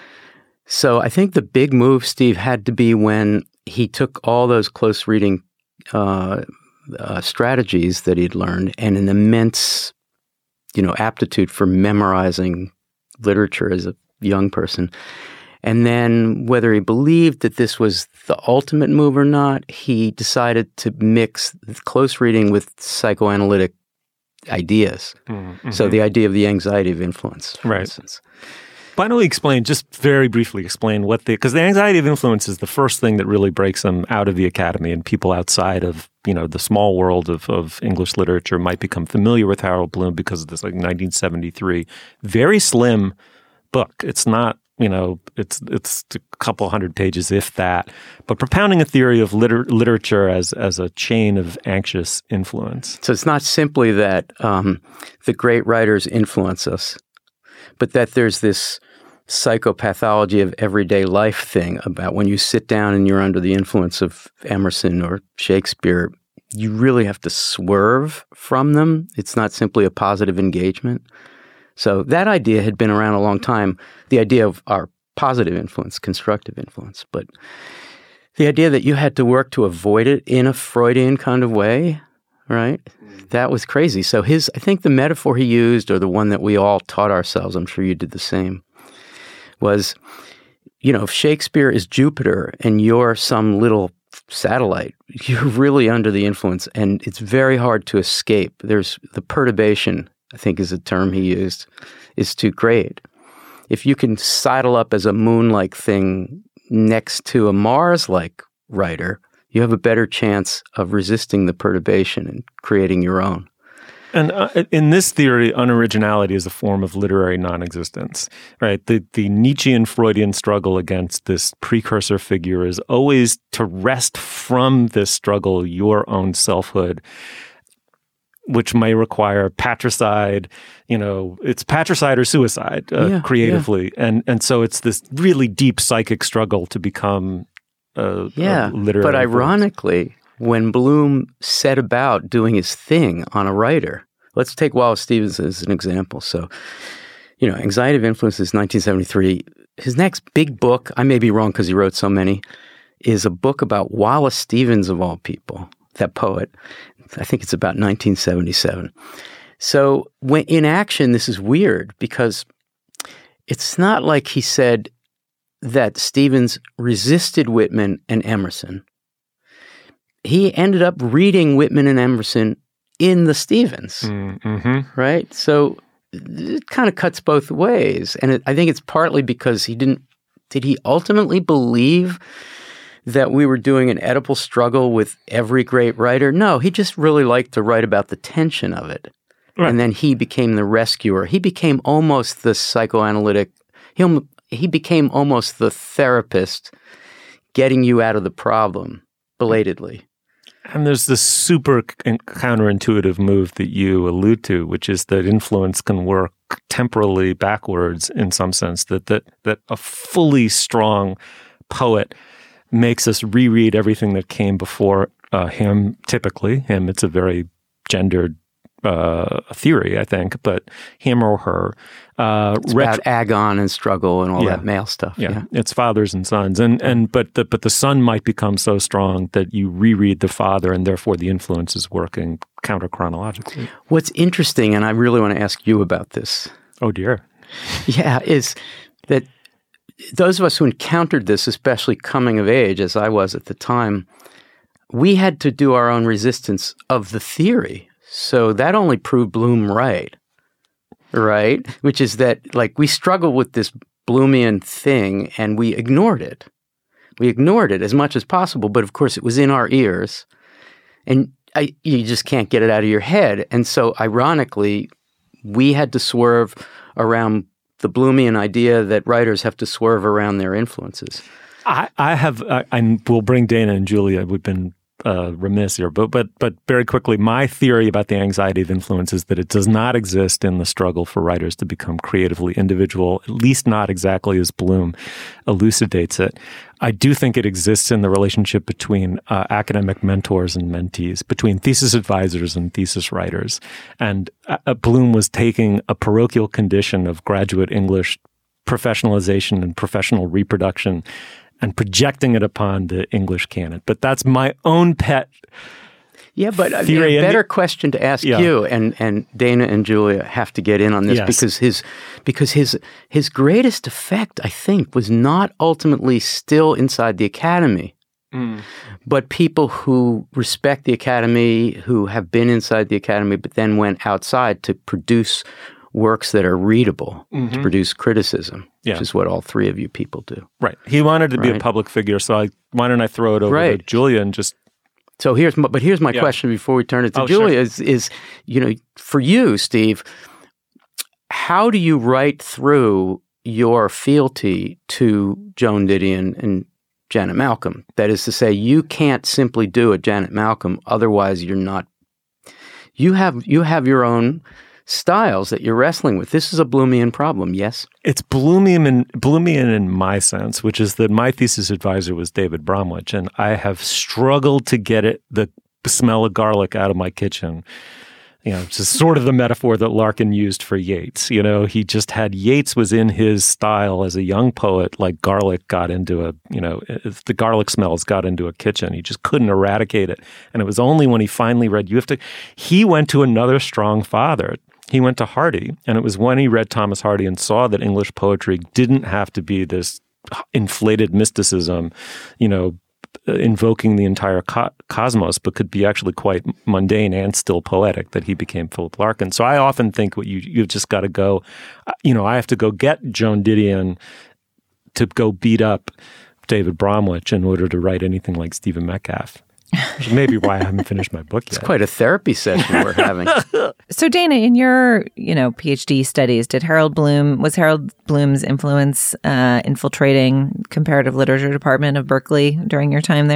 So I think the big move, Steve, had to be when he took all those close reading uh, uh, strategies that he'd learned and an immense, you know, aptitude for memorizing literature as a young person. And then whether he believed that this was the ultimate move or not, he decided to mix close reading with psychoanalytic ideas. Mm-hmm. So the idea of the anxiety of influence, for right. instance. Why don't we explain, just very briefly explain what the, because the anxiety of influence is the first thing that really breaks him out of the academy, and people outside of, you know, the small world of, of English literature might become familiar with Harold Bloom because of this like nineteen seventy-three, very slim book. It's not, you know, it's it's a couple hundred pages, if that, but propounding a theory of liter- literature as as a chain of anxious influence. So it's not simply that um, the great writers influence us, but that there's this psychopathology of everyday life thing about when you sit down and you're under the influence of Emerson or Shakespeare, you really have to swerve from them. It's not simply a positive engagement. So that idea had been around a long time, the idea of our positive influence, constructive influence. But the idea that you had to work to avoid it in a Freudian kind of way, right? That was crazy. So his, I think the metaphor he used, or the one that we all taught ourselves, I'm sure you did the same, was, you know, if Shakespeare is Jupiter and you're some little satellite, you're really under the influence, and it's very hard to escape. There's the perturbation, I think is a term he used, is too great. If you can sidle up as a moon-like thing next to a Mars-like writer, you have a better chance of resisting the perturbation and creating your own. And uh, in this theory, unoriginality is a form of literary non-existence, right? The the Nietzschean Freudian struggle against this precursor figure is always to wrest from this struggle your own selfhood. which may require patricide. You know, it's patricide or suicide uh, yeah, creatively, yeah. and and so it's this really deep psychic struggle to become a, yeah. a literary. But ironically, when Bloom set about doing his thing on a writer, let's take Wallace Stevens as an example. So, you know, Anxiety of Influence is nineteen seventy-three. His next big book, I may be wrong because he wrote so many, is a book about Wallace Stevens of all people, that poet. I think it's about nineteen seventy-seven. So when in action, this is weird because it's not like he said that Stevens resisted Whitman and Emerson. He ended up reading Whitman and Emerson in the Stevens, mm-hmm. right? So it kind of cuts both ways. And it, I think it's partly because he didn't, did he ultimately believe that we were doing an Oedipal struggle with every great writer? No, he just really liked to write about the tension of it. Right. And then he became the rescuer. He became almost the psychoanalytic, he, he became almost the therapist getting you out of the problem belatedly. And there's this super counterintuitive move that you allude to, which is that influence can work temporally backwards in some sense, that that that a fully strong poet makes us reread everything that came before uh, him, typically. Him, it's a very gendered uh, theory, I think, but him or her. Uh, it's about agon and struggle and all yeah. that male stuff. Yeah. yeah, it's fathers and sons, and and but the but the son might become so strong that you reread the father, and therefore the influence is working counter chronologically. What's interesting, and I really want to ask you about this. Oh dear, yeah, is that those of us who encountered this, especially coming of age, as I was at the time, we had to do our own resistance of the theory. So that only proved Bloom right. Right? Which is that, like, we struggled with this Bloomian thing and we ignored it. We ignored it as much as possible, but of course it was in our ears and I, you just can't get it out of your head. And so, ironically, we had to swerve around the Bloomian idea that writers have to swerve around their influences. I, I have, I, I will bring Dana and Julia, we've been Uh, remiss here, but but but very quickly, my theory about the anxiety of influence is that it does not exist in the struggle for writers to become creatively individual, at least not exactly as Bloom elucidates it. I do think it exists in the relationship between uh, academic mentors and mentees, between thesis advisors and thesis writers. And uh, Bloom was taking a parochial condition of graduate English professionalization and professional reproduction and projecting it upon the English canon. But that's my own pet Yeah, but I mean, theory. a better question to ask yeah. you, and, and Dana and Julia have to get in on this yes. because his because his his greatest effect, I think, was not ultimately still inside the academy, mm. but people who respect the academy, who have been inside the academy, but then went outside to produce works that are readable, mm-hmm. to produce criticism, yeah. which is what all three of you people do. Right. He wanted to right? be a public figure, so I, why don't I throw it over right. to Julia and just... So here's my, but here's my yeah. question before we turn it to oh, Julia sure. is, is, you know, for you, Steve, how do you write through your fealty to Joan Didion and Janet Malcolm? That is to say, you can't simply do a Janet Malcolm, otherwise you're not, you have, you have your own styles that you're wrestling with. This is a Bloomian problem, yes? It's Bloomian in, Bloomian in my sense, which is that my thesis advisor was David Bromwich, and I have struggled to get it, the smell of garlic out of my kitchen. You know, it's just sort of the metaphor that Larkin used for Yeats. You know, he just had, Yeats was in his style as a young poet, like garlic got into a, you know, if the garlic smells got into a kitchen. He just couldn't eradicate it. And it was only when he finally read, you have to, he went to another strong father. He went to Hardy, and it was when he read Thomas Hardy and saw that English poetry didn't have to be this inflated mysticism, you know, invoking the entire co- cosmos, but could be actually quite mundane and still poetic, that he became Philip Larkin. So I often think what you, you've just got to go, you know, I have to go get Joan Didion to go beat up David Bromwich in order to write anything like Stephen Metcalf. Which may be why I haven't finished my book yet. It's quite a therapy session we're having. So, Dana, in your, you know, PhD studies, did Harold Bloom, was Harold Bloom's influence uh, infiltrating comparative literature department of Berkeley during your time there?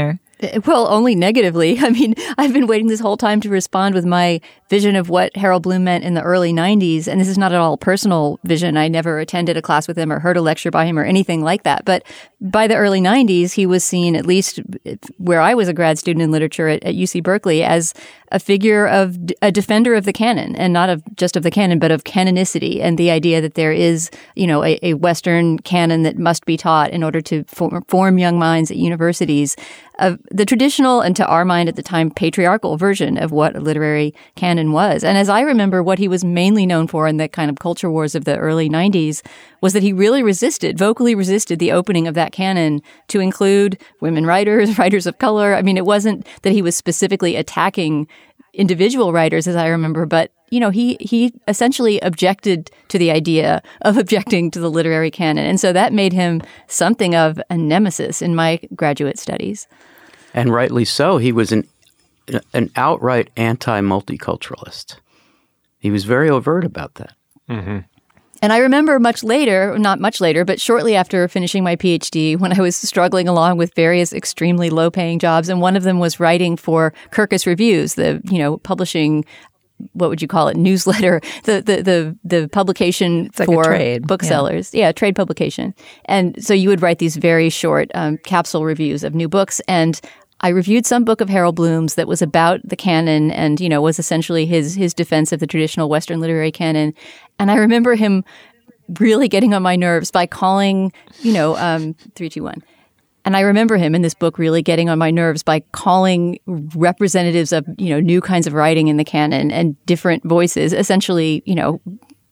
Well, only negatively. I mean, I've been waiting this whole time to respond with my vision of what Harold Bloom meant in the early nineties. And this is not at all a personal vision. I never attended a class with him or heard a lecture by him or anything like that. But by the early nineties, he was seen, at least where I was a grad student in literature at, at U C Berkeley, as a figure of a defender of the canon, and not of just of the canon, but of canonicity, and the idea that there is, you know, a, a Western canon that must be taught in order to form, form young minds at universities. Of the traditional, and to our mind at the time, patriarchal version of what a literary canon was. And as I remember, what he was mainly known for in the kind of culture wars of the early nineties was that he really resisted, vocally resisted the opening of that canon to include women writers, writers of color. I mean, it wasn't that he was specifically attacking individual writers, as I remember, but you know, he he essentially objected to the idea of objecting to the literary canon. And so that made him something of a nemesis in my graduate studies. And rightly so. He was an an outright anti-multiculturalist. He was very overt about that. Mm-hmm. And I remember much later, not much later, but shortly after finishing my PhD, when I was struggling along with various extremely low-paying jobs, and one of them was writing for Kirkus Reviews, the, you know, publishing, what would you call it, newsletter, the the the, the publication it's like for a trade. booksellers. Yeah. yeah, trade publication. And so you would write these very short um, capsule reviews of new books. And I reviewed some book of Harold Bloom's that was about the canon and, you know, was essentially his his defense of the traditional Western literary canon. And I remember him really getting on my nerves by calling, you know, um, three, two, one. And I remember him in this book really getting on my nerves by calling representatives of, you know, new kinds of writing in the canon and different voices, essentially, you know,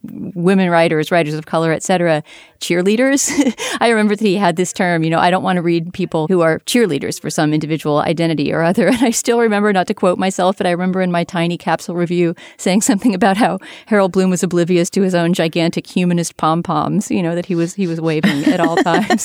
women writers, writers of color, et cetera, cheerleaders. I remember that he had this term, you know, I don't want to read people who are cheerleaders for some individual identity or other. And I still remember, not to quote myself, but I remember in my tiny capsule review saying something about how Harold Bloom was oblivious to his own gigantic humanist pom-poms, you know, that he was he was waving at all times.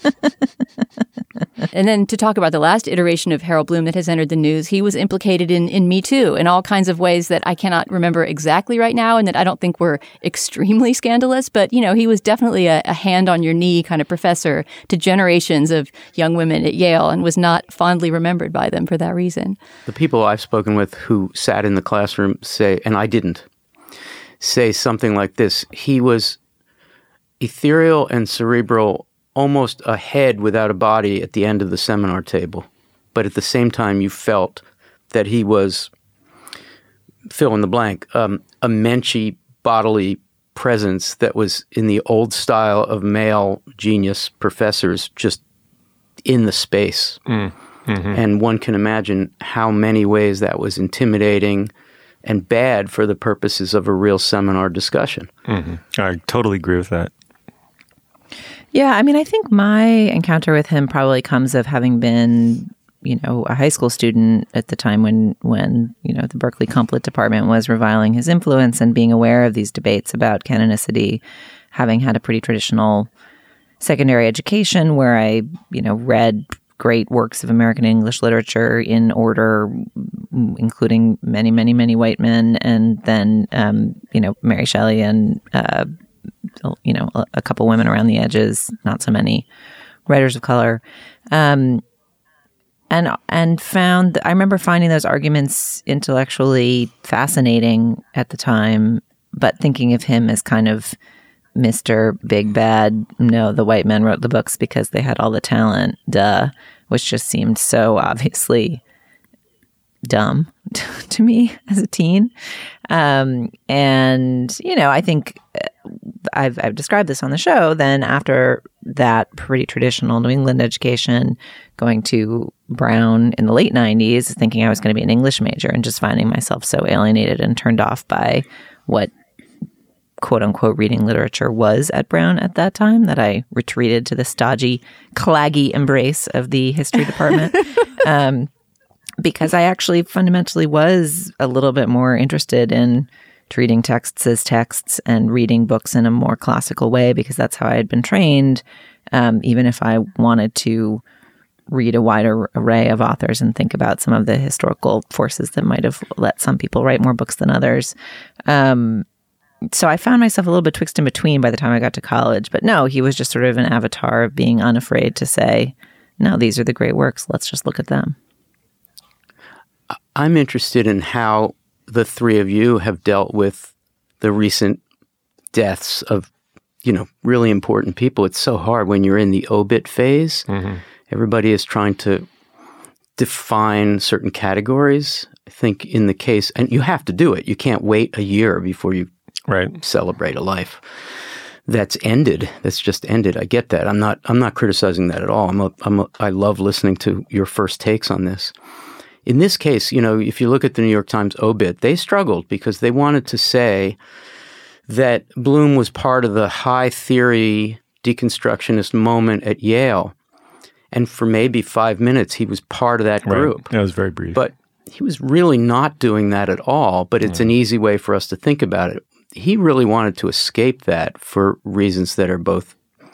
And then to talk about the last iteration of Harold Bloom that has entered the news, he was implicated in, in Me Too in all kinds of ways that I cannot remember exactly right now and that I don't think were extremely scandalous. But, you know, he was definitely a, a hand-on-your-knee kind of professor to generations of young women at Yale and was not fondly remembered by them for that reason. The people I've spoken with who sat in the classroom say, and I didn't, say something like this: he was ethereal and cerebral, almost a head without a body at the end of the seminar table. But at the same time, you felt that he was, fill in the blank, um, a menschy bodily presence that was in the old style of male genius professors, just in the space. Mm. Mm-hmm. And one can imagine how many ways that was intimidating and bad for the purposes of a real seminar discussion. Mm-hmm. I totally agree with that. Yeah, I mean, I think my encounter with him probably comes of having been, you know, a high school student at the time when, when you know, the Berkeley Comp Lit department was reviling his influence and being aware of these debates about canonicity, having had a pretty traditional secondary education where I, you know, read great works of American English literature in order, including many, many, many white men, and then, um, you know, Mary Shelley and, uh, you know, a, a couple women around the edges, not so many writers of color. Um, and and found, I remember finding those arguments intellectually fascinating at the time, but thinking of him as kind of Mister Big Bad, no, the white men wrote the books because they had all the talent, duh, which just seemed so obviously dumb to me as a teen. Um, and, you know, I think I've, I've described this on the show. Then after that pretty traditional New England education, going to Brown in the late nineties, thinking I was going to be an English major and just finding myself so alienated and turned off by what quote unquote reading literature was at Brown at that time that I retreated to the stodgy, claggy embrace of the history department. um, because I actually fundamentally was a little bit more interested in treating texts as texts and reading books in a more classical way, because that's how I had been trained, um, even if I wanted to read a wider array of authors and think about some of the historical forces that might have let some people write more books than others. Um, so I found myself a little bit twixt in between by the time I got to college. But no, he was just sort of an avatar of being unafraid to say, no, these are the great works. Let's just look at them. I'm interested in how the three of you have dealt with the recent deaths of, you know, really important people. It's so hard when you're in the obit phase. Mm-hmm. Everybody is trying to define certain categories. I think in the case, and you have to do it. You can't wait a year before you right. celebrate a life that's ended. That's just ended. I get that. I'm not. I'm not criticizing that at all. I'm. A, I'm. A, I love listening to your first takes on this. In this case, you know, if you look at the New York Times obit, they struggled because they wanted to say that Bloom was part of the high theory deconstructionist moment at Yale. And for maybe five minutes, he was part of that group. Right. That was very brief. But he was really not doing that at all. But it's mm. an easy way for us to think about it. He really wanted to escape that for reasons that are both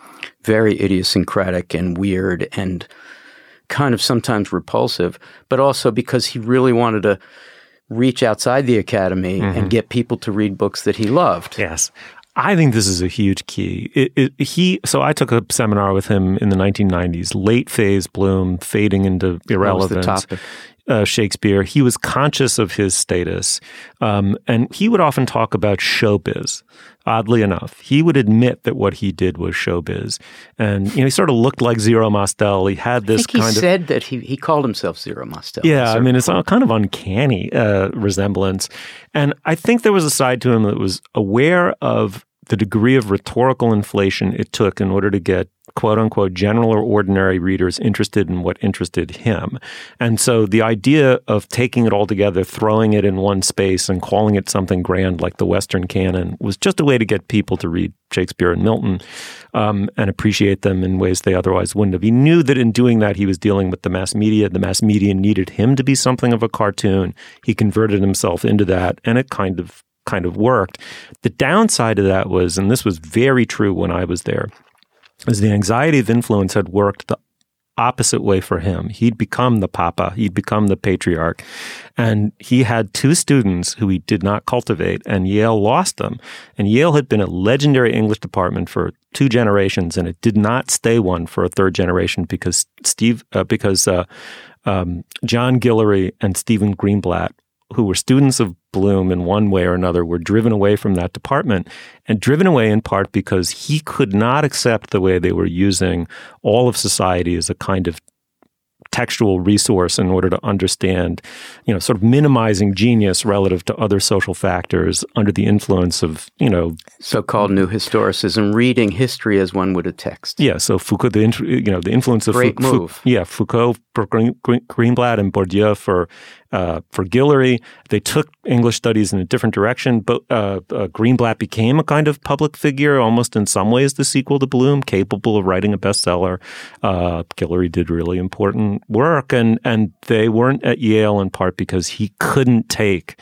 very idiosyncratic and weird and kind of sometimes repulsive, but also because he really wanted to reach outside the academy mm-hmm. and get people to read books that he loved. Yes. I think this is a huge key. It, it, he so I took a seminar with him in the nineteen nineties, late phase Bloom, fading into irrelevance. What was the topic? Uh, Shakespeare. He was conscious of his status, um, and he would often talk about showbiz. Oddly enough, he would admit that what he did was showbiz, and you know he sort of looked like Zero Mostel. He had this I think he kind of said that he he called himself Zero Mostel. Yeah, I mean it's a kind of uncanny uh, resemblance, and I think there was a side to him that was aware of the degree of rhetorical inflation it took in order to get quote unquote general or ordinary readers interested in what interested him. And so the idea of taking it all together, throwing it in one space and calling it something grand like the Western canon was just a way to get people to read Shakespeare and Milton um, and appreciate them in ways they otherwise wouldn't have. He knew that in doing that, he was dealing with the mass media. The mass media needed him to be something of a cartoon. He converted himself into that, and it kind of kind of worked. The downside of that was, and this was very true when I was there, is the anxiety of influence had worked the opposite way for him. He'd become the papa. He'd become the patriarch. And he had two students who he did not cultivate, and Yale lost them. And Yale had been a legendary English department for two generations, and it did not stay one for a third generation because Steve, uh, because uh, um, John Guillory and Stephen Greenblatt, who were students of Bloom in one way or another, were driven away from that department, and driven away in part because he could not accept the way they were using all of society as a kind of textual resource in order to understand, you know, sort of minimizing genius relative to other social factors under the influence of, you know, so-called new historicism, reading history as one would a text. Yeah, so Foucault, the you know, the influence of great Fou- move. Fou- yeah, Foucault for Green, Green, Greenblatt and Bourdieu for uh, for Guillory. They took English studies in a different direction, but uh, uh, Greenblatt became a kind of public figure, almost in some ways the sequel to Bloom, capable of writing a bestseller. Uh, Guillory did really important work, and and they weren't at Yale in part because he couldn't take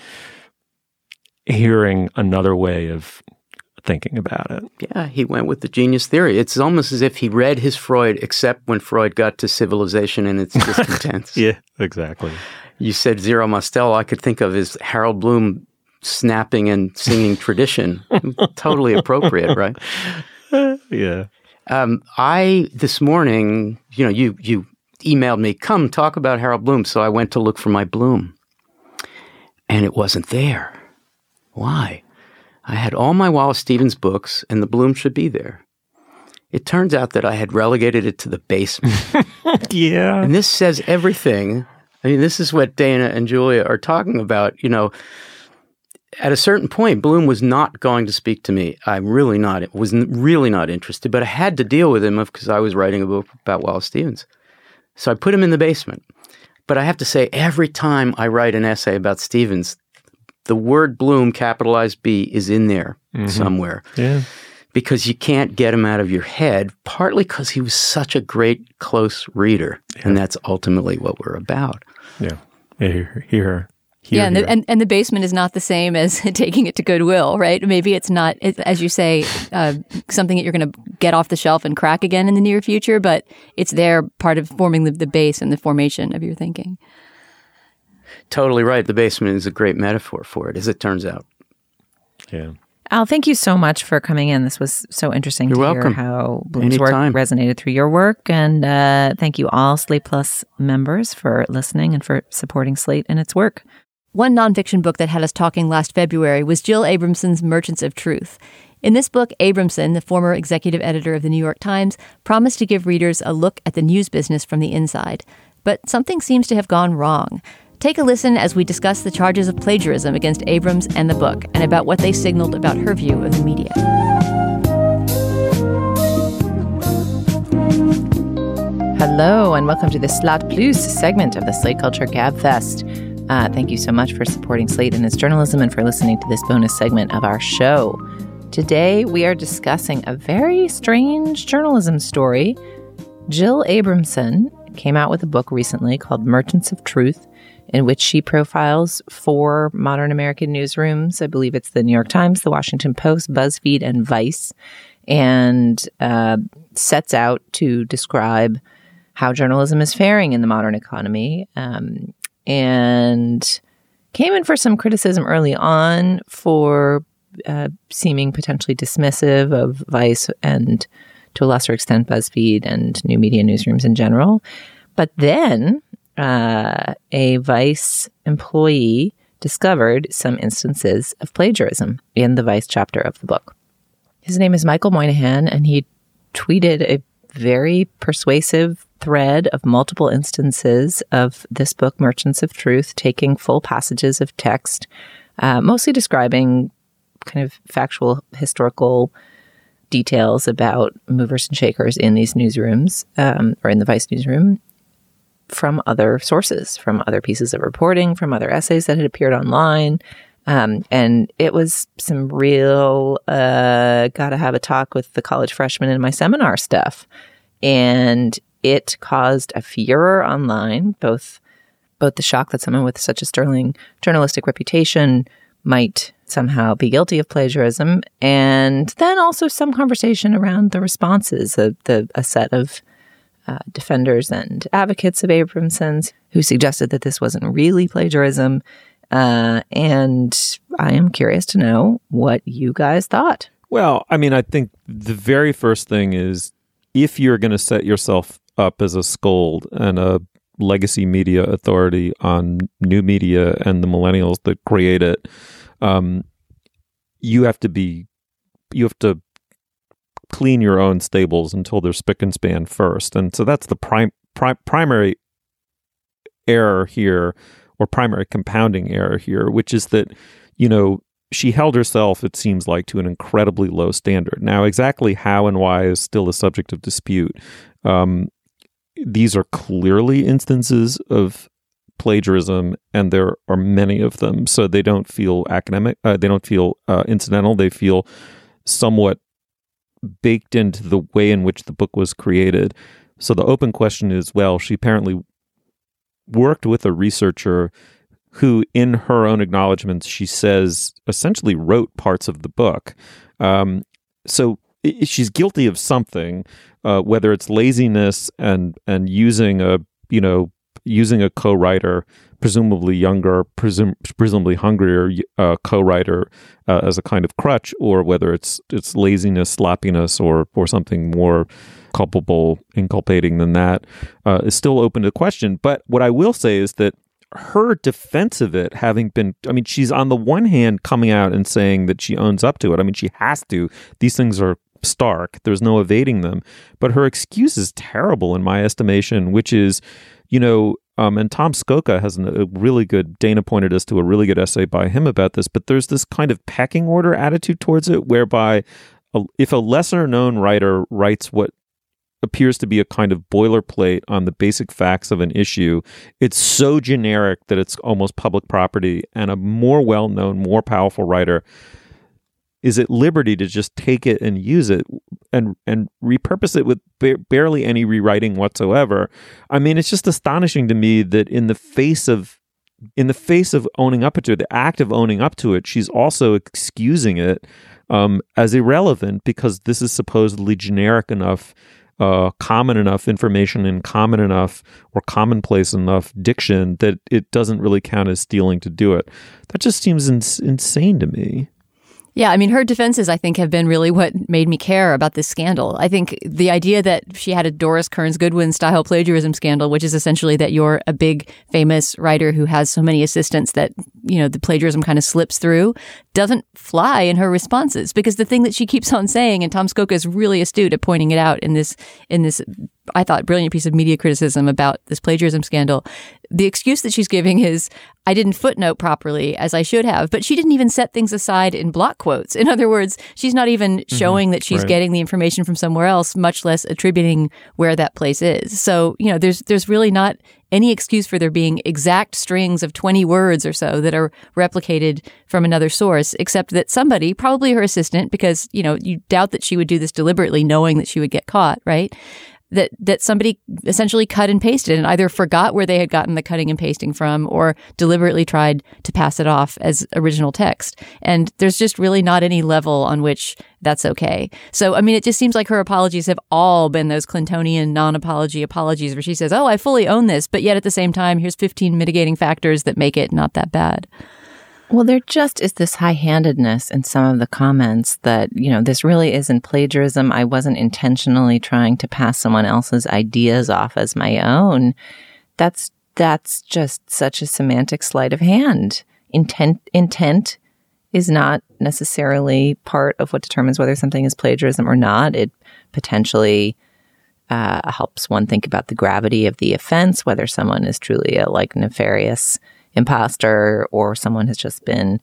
hearing another way of thinking about it. Yeah, he went with the genius theory. It's almost as if he read his Freud, except when Freud got to civilization and its discontents. Yeah, exactly. You said Zero Mostel. All I could think of is Harold Bloom snapping and singing tradition. Totally appropriate, right? Uh, yeah. Um, I, this morning, you know, you, you emailed me, come talk about Harold Bloom. So I went to look for my Bloom. And it wasn't there. Why? I had all my Wallace Stevens books, and the Bloom should be there. It turns out that I had relegated it to the basement. Yeah. And this says everything. I mean, this is what Dana and Julia are talking about. You know, at a certain point, Bloom was not going to speak to me. I'm really not, was really not interested, but I had to deal with him because I was writing a book about Wallace Stevens. So I put him in the basement. But I have to say, every time I write an essay about Stevens, the word Bloom, capitalized B, is in there mm-hmm. somewhere. Yeah. Because you can't get him out of your head, partly because he was such a great, close reader. Yeah. And that's ultimately what we're about. Yeah. Here, here. Here, yeah, and the, and, and the basement is not the same as taking it to Goodwill, right? Maybe it's not, it, as you say, uh, something that you're going to get off the shelf and crack again in the near future, but it's there, part of forming the, the base and the formation of your thinking. Totally right. The basement is a great metaphor for it, as it turns out. Yeah. Al, thank you so much for coming in. This was so interesting You're to welcome. hear how Bloom's Anytime. work resonated through your work. And uh, thank you all Slate Plus members for listening and for supporting Slate and its work. One nonfiction book that had us talking last February was Jill Abramson's Merchants of Truth. In this book, Abramson, the former executive editor of the New York Times, promised to give readers a look at the news business from the inside. But something seems to have gone wrong. Take a listen as we discuss the charges of plagiarism against Abrams and the book, and about what they signaled about her view of the media. Hello, and welcome to the Slot Plus segment of the Slate Culture Gabfest. Uh, thank you so much for supporting Slate and its journalism and for listening to this bonus segment of our show. Today, we are discussing a very strange journalism story. Jill Abramson came out with a book recently called Merchants of Truth, in which she profiles four modern American newsrooms. I believe it's the New York Times, the Washington Post, BuzzFeed, and Vice, and uh, sets out to describe how journalism is faring in the modern economy, um, and came in for some criticism early on for uh, seeming potentially dismissive of Vice and, to a lesser extent, BuzzFeed and new media newsrooms in general. But then uh, a Vice employee discovered some instances of plagiarism in the Vice chapter of the book. His name is Michael Moynihan, and he tweeted a very persuasive thread of multiple instances of this book, Merchants of Truth, taking full passages of text, uh, mostly describing kind of factual, historical details about movers and shakers in these newsrooms, um, or in the Vice newsroom, from other sources, from other pieces of reporting, from other essays that had appeared online. Um, and it was some real, uh, gotta have a talk with the college freshman in my seminar stuff. And it caused a furor online, both, both the shock that someone with such a sterling journalistic reputation might somehow be guilty of plagiarism, and then also some conversation around the responses of the, a set of uh, defenders and advocates of Abramson's who suggested that this wasn't really plagiarism. Uh, and I am curious to know what you guys thought. Well, I mean, I think the very first thing is, if you're going to set yourself up as a scold and a legacy media authority on new media and the millennials that create it, um, you have to be, you have to clean your own stables until they're spick and span first. And so that's the prime, prime primary error here, or primary compounding error here, which is that, you know, she held herself, it seems like, to an incredibly low standard. Now, exactly how and why is still a subject of dispute. Um, these are clearly instances of plagiarism, and there are many of them. So they don't feel academic. Uh, they don't feel uh, incidental. They feel somewhat baked into the way in which the book was created. So the open question is, well, she apparently worked with a researcher who, in her own acknowledgments, she says essentially wrote parts of the book. Um, so I- she's guilty of something, uh, whether it's laziness and and using a you know using a co-writer, presumably younger, presum- presumably hungrier uh, co-writer uh, as a kind of crutch, or whether it's it's laziness, sloppiness, or or something more culpable, inculpating than that, uh, is still open to question. But what I will say is that her defense of it, having been, I mean, she's on the one hand coming out and saying that she owns up to it. I mean, she has to. These things are stark. There's no evading them. But her excuse is terrible in my estimation, which is, you know, um, and Tom Skoka has an, a really good, Dana pointed us to a really good essay by him about this, but there's this kind of pecking order attitude towards it, whereby a, if a lesser known writer writes what appears to be a kind of boilerplate on the basic facts of an issue, it's so generic that it's almost public property, and a more well-known, more powerful writer is at liberty to just take it and use it and and repurpose it with ba- barely any rewriting whatsoever. I mean, it's just astonishing to me that in the face of in the face of owning up to it, the act of owning up to it, she's also excusing it um, as irrelevant because this is supposedly generic enough, uh, common enough information and common enough or commonplace enough diction that it doesn't really count as stealing to do it. That just seems ins- insane to me. Yeah, I mean, her defenses, I think, have been really what made me care about this scandal. I think the idea that she had a Doris Kearns Goodwin style plagiarism scandal, which is essentially that you're a big famous writer who has so many assistants that, you know, the plagiarism kind of slips through, doesn't fly in her responses. Because the thing that she keeps on saying, and Tom Skoka is really astute at pointing it out in this, in this, I thought, brilliant piece of media criticism about this plagiarism scandal, the excuse that she's giving is, I didn't footnote properly as I should have, but she didn't even set things aside in block quotes. In other words, she's not even mm-hmm. showing that she's right. getting the information from somewhere else, much less attributing where that place is. So, you know, there's there's really not any excuse for there being exact strings of twenty words or so that are replicated from another source, except that somebody, probably her assistant, because, you know, you doubt that she would do this deliberately knowing that she would get caught, right? That that somebody essentially cut and pasted and either forgot where they had gotten the cutting and pasting from or deliberately tried to pass it off as original text. And there's just really not any level on which that's okay. So, I mean, it just seems like her apologies have all been those Clintonian non-apology apologies where she says, oh, I fully own this, but yet at the same time, here's fifteen mitigating factors that make it not that bad. Well, there just is this high-handedness in some of the comments that, you know, this really isn't plagiarism. I wasn't intentionally trying to pass someone else's ideas off as my own. That's that's just such a semantic sleight of hand. Intent intent is not necessarily part of what determines whether something is plagiarism or not. It potentially uh, helps one think about the gravity of the offense, whether someone is truly a like nefarious imposter or someone has just been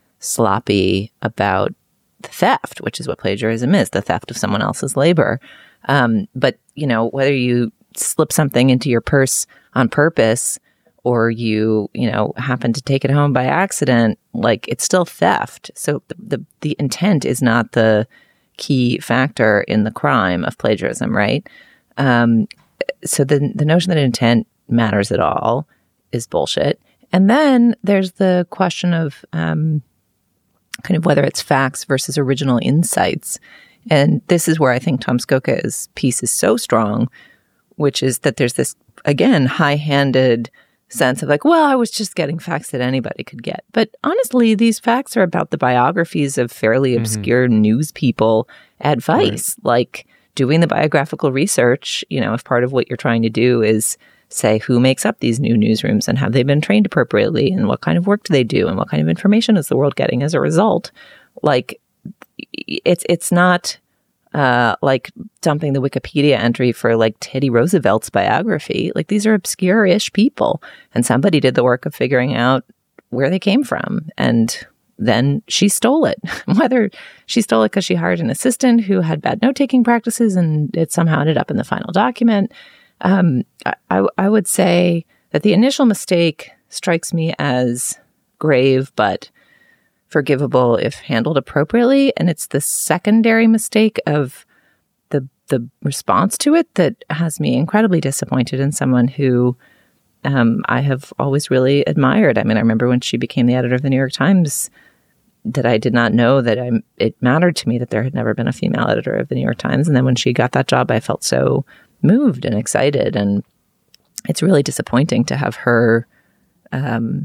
sloppy about the theft, which is what plagiarism is, the theft of someone else's labor. Um, but, you know, whether you slip something into your purse on purpose or you, you know, happen to take it home by accident, like it's still theft. So the, the, the intent is not the key factor in the crime of plagiarism, right? Um, so the the notion that intent matters at all is bullshit. And then there's the question of um, kind of whether it's facts versus original insights. And this is where I think Tom Skoka's piece is so strong, which is that there's this, again, high-handed sense of like, well, I was just getting facts that anybody could get. But honestly, these facts are about the biographies of fairly mm-hmm. obscure news people at Vice. Right. Like doing the biographical research, you know, if part of what you're trying to do is say who makes up these new newsrooms and have they been trained appropriately and what kind of work do they do and what kind of information is the world getting as a result. Like it's it's not uh, like dumping the Wikipedia entry for like Teddy Roosevelt's biography. Like these are obscure-ish people and somebody did the work of figuring out where they came from and then she stole it. Whether she stole it because she hired an assistant who had bad note-taking practices and it somehow ended up in the final document. Um, I, I would say that the initial mistake strikes me as grave but forgivable if handled appropriately, and it's the secondary mistake of the the response to it that has me incredibly disappointed in someone who um, I have always really admired. I mean, I remember when she became the editor of the New York Times that I did not know that I, it mattered to me that there had never been a female editor of the New York Times, and then when she got that job, I felt so moved and excited, and it's really disappointing to have her um,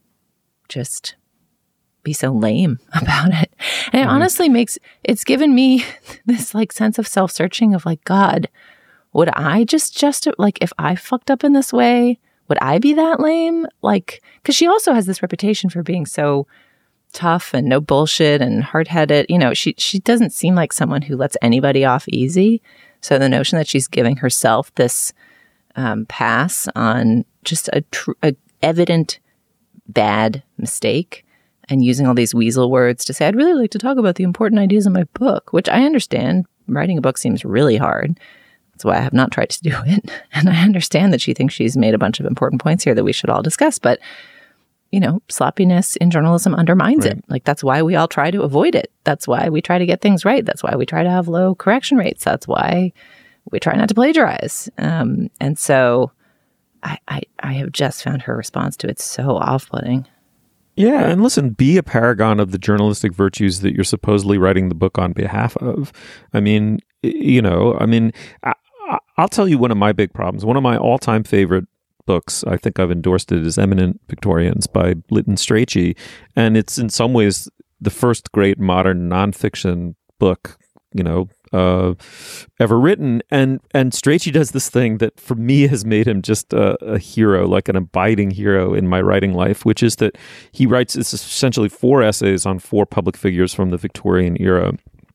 just be so lame about it. And it mm. honestly makes, it's given me this like sense of self-searching of like, God, would I just, just like, if I fucked up in this way, would I be that lame? Like, because she also has this reputation for being so tough and no bullshit and hard-headed. You know, she she doesn't seem like someone who lets anybody off easy. So the notion that she's giving herself this um, pass on just a, tr- a evident bad mistake and using all these weasel words to say, I'd really like to talk about the important ideas in my book, which I understand. Writing a book seems really hard. That's why I have not tried to do it. And I understand that she thinks she's made a bunch of important points here that we should all discuss. But, you know, sloppiness in journalism undermines right. it. Like, that's why we all try to avoid it. That's why we try to get things right. That's why we try to have low correction rates. That's why we try not to plagiarize. Um, and so I, I, I have just found her response to it so off-putting. Yeah, and listen, be a paragon of the journalistic virtues that you're supposedly writing the book on behalf of. I mean, you know, I mean, I, I'll tell you one of my big problems. One of my all-time favorite books, I think I've endorsed it, is Eminent Victorians by Lytton Strachey. And it's in some ways the first great modern nonfiction book, you know, uh, ever written. And and Strachey does this thing that for me has made him just a, a hero, like an abiding hero in my writing life, which is that he writes it's essentially four essays on four public figures from the Victorian era.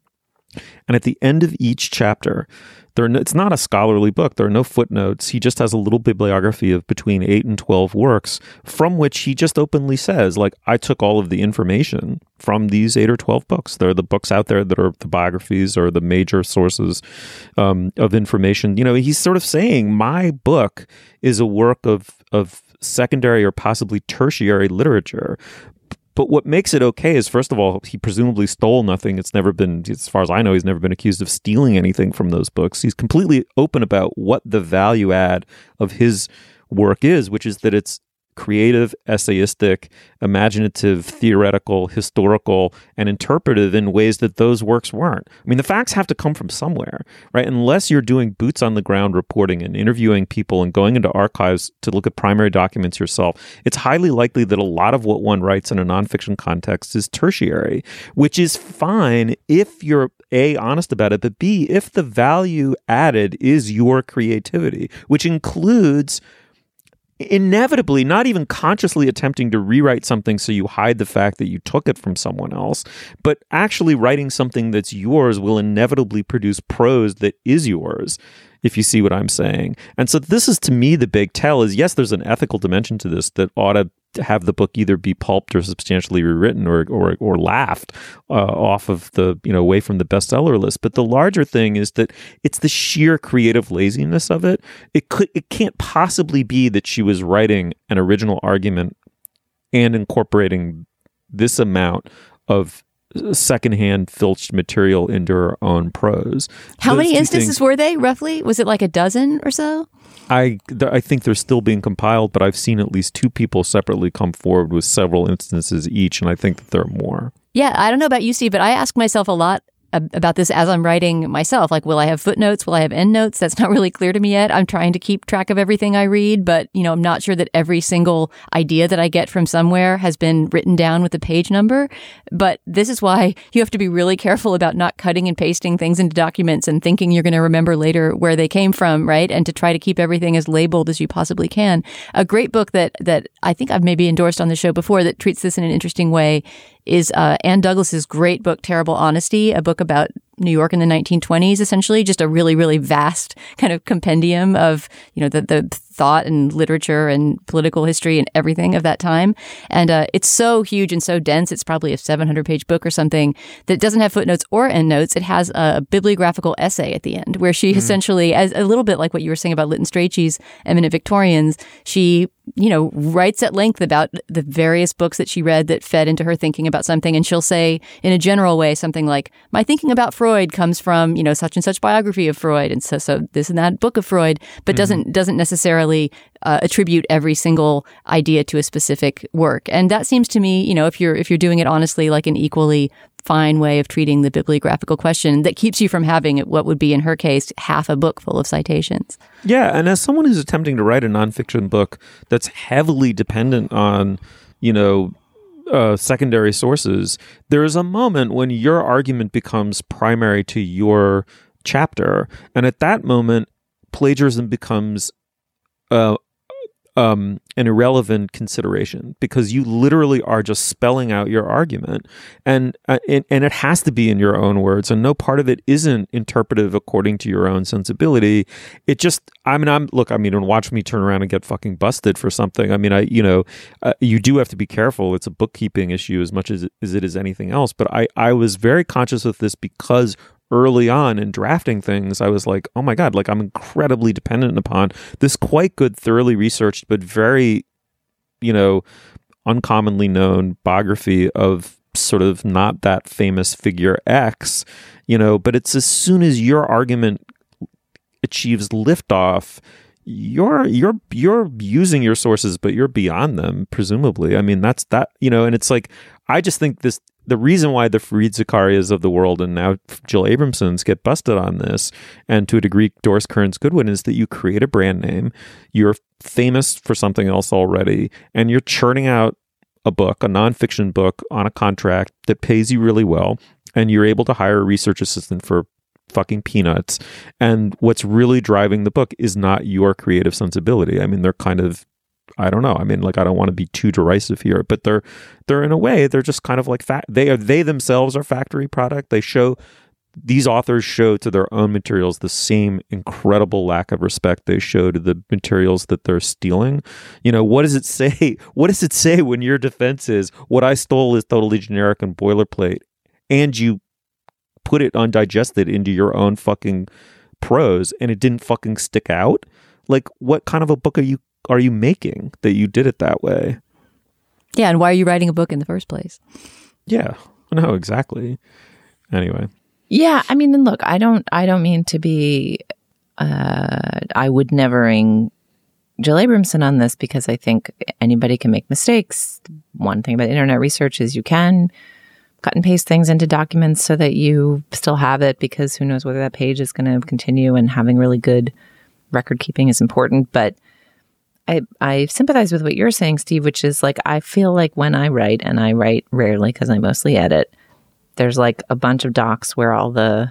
And at the end of each chapter, there are no, it's not a scholarly book. There are no footnotes. He just has a little bibliography of between eight and twelve works from which he just openly says, like, I took all of the information from these eight or twelve books. There are the books out there that are the biographies or the major sources um, of information. You know, he's sort of saying my book is a work of of secondary or possibly tertiary literature. But what makes it okay is, first of all, he presumably stole nothing. It's never been, as far as I know, he's never been accused of stealing anything from those books. He's completely open about what the value add of his work is, which is that it's creative, essayistic, imaginative, theoretical, historical, and interpretive in ways that those works weren't. I mean, the facts have to come from somewhere, right? Unless you're doing boots on the ground reporting and interviewing people and going into archives to look at primary documents yourself, it's highly likely that a lot of what one writes in a nonfiction context is tertiary, which is fine if you're A, honest about it, but B, if the value added is your creativity, which includes inevitably not even consciously attempting to rewrite something so you hide the fact that you took it from someone else, but actually writing something that's yours will inevitably produce prose that is yours, if you see what I'm saying. And so this is, to me, the big tell is, yes, there's an ethical dimension to this that ought to have the book either be pulped or substantially rewritten or or, or laughed uh, off of the, you know, away from the bestseller list. But the larger thing is that it's the sheer creative laziness of it. It could, it can't possibly be that she was writing an original argument and incorporating this amount of secondhand filched material into her own prose. How Those many two instances things, were they, roughly? Was it like a dozen or so? I, th- I think they're still being compiled, but I've seen at least two people separately come forward with several instances each, and I think that there are more. Yeah, I don't know about you, Steve, but I ask myself a lot about this as I'm writing myself. Like, will I have footnotes? Will I have endnotes? That's not really clear to me yet. I'm trying to keep track of everything I read, but, you know, I'm not sure that every single idea that I get from somewhere has been written down with a page number. But this is why you have to be really careful about not cutting and pasting things into documents and thinking you're going to remember later where they came from, right? And to try to keep everything as labeled as you possibly can. A great book that, that I think I've maybe endorsed on the show before that treats this in an interesting way is uh, Ann Douglas's great book, Terrible Honesty, a book about New York in the nineteen twenties, essentially, just a really, really vast kind of compendium of, you know, the, the thought and literature and political history and everything of that time. And uh, it's so huge and so dense. It's probably a seven hundred page book or something that doesn't have footnotes or endnotes. It has a bibliographical essay at the end where she mm-hmm. essentially, as a little bit like what you were saying about Lytton Strachey's Eminent Victorians, she, you know, writes at length about the various books that she read that fed into her thinking about something. And she'll say in a general way something like, my thinking about Freud comes from, you know, such and such biography of Freud, and so so this and that book of Freud, but mm-hmm. doesn't doesn't necessarily uh, attribute every single idea to a specific work. And that seems to me, you know, if you're if you're doing it honestly, like an equally fine way of treating the bibliographical question that keeps you from having what would be, in her case, half a book full of citations. Yeah, and as someone who's attempting to write a nonfiction book that's heavily dependent on, you know, Uh, secondary sources, there is a moment when your argument becomes primary to your chapter, and at that moment, plagiarism becomes uh, um, an irrelevant consideration because you literally are just spelling out your argument, and, uh, and and it has to be in your own words, and no part of it isn't interpretive according to your own sensibility. It just, I mean, I'm look, I mean, and watch me turn around and get fucking busted for something. I mean, I, you know, uh, you do have to be careful. It's a bookkeeping issue as much as it, as it is anything else. But I, I was very conscious of this because early on in drafting things, I was like, oh my God, like I'm incredibly dependent upon this quite good, thoroughly researched, but very, you know, uncommonly known biography of sort of not that famous figure X, you know, but it's as soon as your argument achieves liftoff, you're you're you're using your sources, but you're beyond them, presumably. I mean, that's that, you know, and it's like, I just think this, the reason why the Fareed Zakarias of the world and now Jill Abramsons get busted on this, and to a degree Doris Kearns Goodwin, is that you create a brand name, you're famous for something else already, and you're churning out a book, a nonfiction book on a contract that pays you really well, and you're able to hire a research assistant for fucking peanuts. And what's really driving the book is not your creative sensibility. I mean, they're kind of, I don't know. I mean, like, I don't want to be too derisive here, but they're, they're in a way, they're just kind of like, fa- they are, they themselves are factory product. They show, these authors show to their own materials the same incredible lack of respect they show to the materials that they're stealing. You know, what does it say? What does it say when your defense is, what I stole is totally generic and boilerplate, and you put it undigested into your own fucking prose and it didn't fucking stick out? Like, what kind of a book are you are you making that you did it that way? Yeah, and why are you writing a book in the first place? Yeah, no, exactly. Anyway. Yeah, I mean, look, I don't I don't mean to be uh I would nevering Jill Abramson on this, because I think anybody can make mistakes. One thing about internet research is you can cut and paste things into documents so that you still have it, because who knows whether that page is going to continue, and having really good record keeping is important. But I, I sympathize with what you're saying, Steve, which is like, I feel like when I write, and I write rarely because I mostly edit, there's like a bunch of docs where all the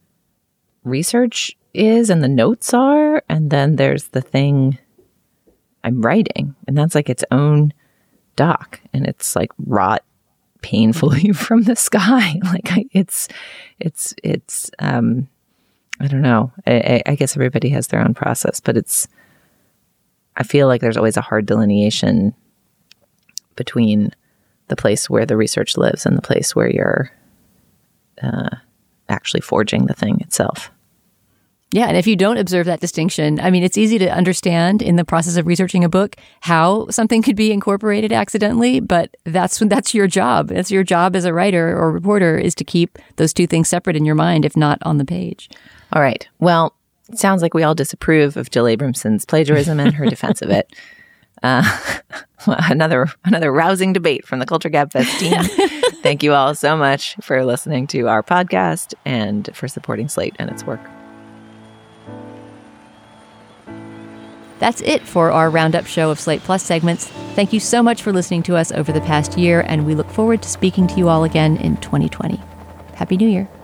research is and the notes are, and then there's the thing I'm writing, and that's like its own doc, and it's like rot painfully from the sky. Like I, it's, it's, it's, um, I don't know. I, I guess everybody has their own process, but it's, I feel like there's always a hard delineation between the place where the research lives and the place where you're uh, actually forging the thing itself. Yeah, and if you don't observe that distinction, I mean, it's easy to understand in the process of researching a book how something could be incorporated accidentally, but that's that's your job. That's your job as a writer or reporter, is to keep those two things separate in your mind, if not on the page. All right. Well, it sounds like we all disapprove of Jill Abramson's plagiarism and her defense of it. Uh, another another rousing debate from the Culture Gabfest team. Thank you all so much for listening to our podcast and for supporting Slate and its work. That's it for our roundup show of Slate Plus segments. Thank you so much for listening to us over the past year, and we look forward to speaking to you all again in twenty twenty. Happy New Year.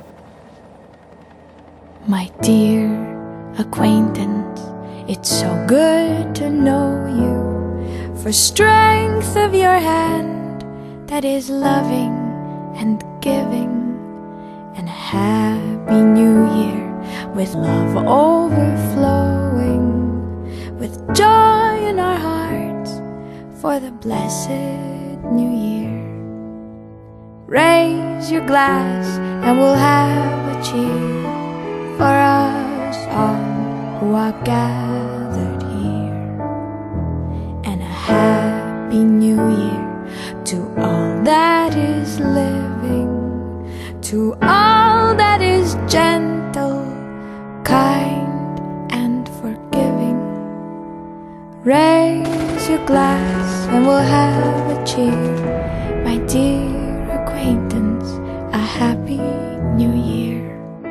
My dear acquaintance, it's so good to know you, for strength of your hand that is loving and giving, and a happy new year with love overflowing, with joy in our hearts for the blessed new year. Raise your glass and we'll have a cheer for us all who are gathered here, and a happy new year to all that is living, to all that is gentle, kind, and forgiving. Raise your glass and we'll have a cheer, my dear acquaintance, a happy new year.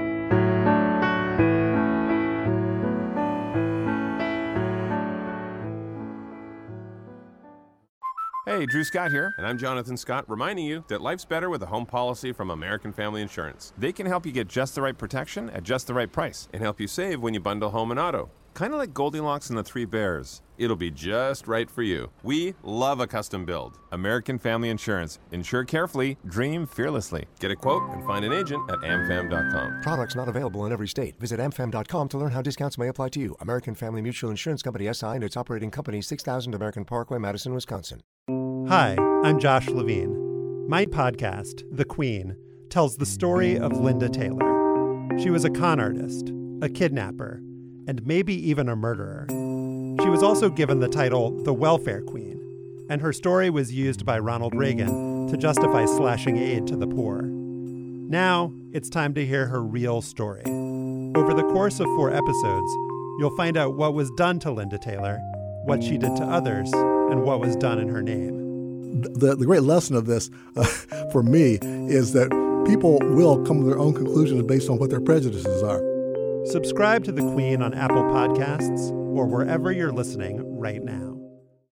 Hey, Drew Scott here, and I'm Jonathan Scott, reminding you that life's better with a home policy from American Family Insurance. They can help you get just the right protection at just the right price, and help you save when you bundle home and auto. Kind of like Goldilocks and the Three Bears. It'll be just right for you. We love a custom build. American Family Insurance. Insure carefully, dream fearlessly. Get a quote and find an agent at amfam dot com. Products not available in every state. Visit amfam dot com to learn how discounts may apply to you. American Family Mutual Insurance Company, S I, and its operating company, six thousand American Parkway, Madison, Wisconsin. Hi, I'm Josh Levine. My podcast, The Queen, tells the story of Linda Taylor. She was a con artist, a kidnapper, and maybe even a murderer. She was also given the title the Welfare Queen, and her story was used by Ronald Reagan to justify slashing aid to the poor. Now, it's time to hear her real story. Over the course of four episodes, you'll find out what was done to Linda Taylor, what she did to others, and what was done in her name. The, the great lesson of this, uh, for me, is that people will come to their own conclusions based on what their prejudices are. Subscribe to The Queen on Apple Podcasts or wherever you're listening right now.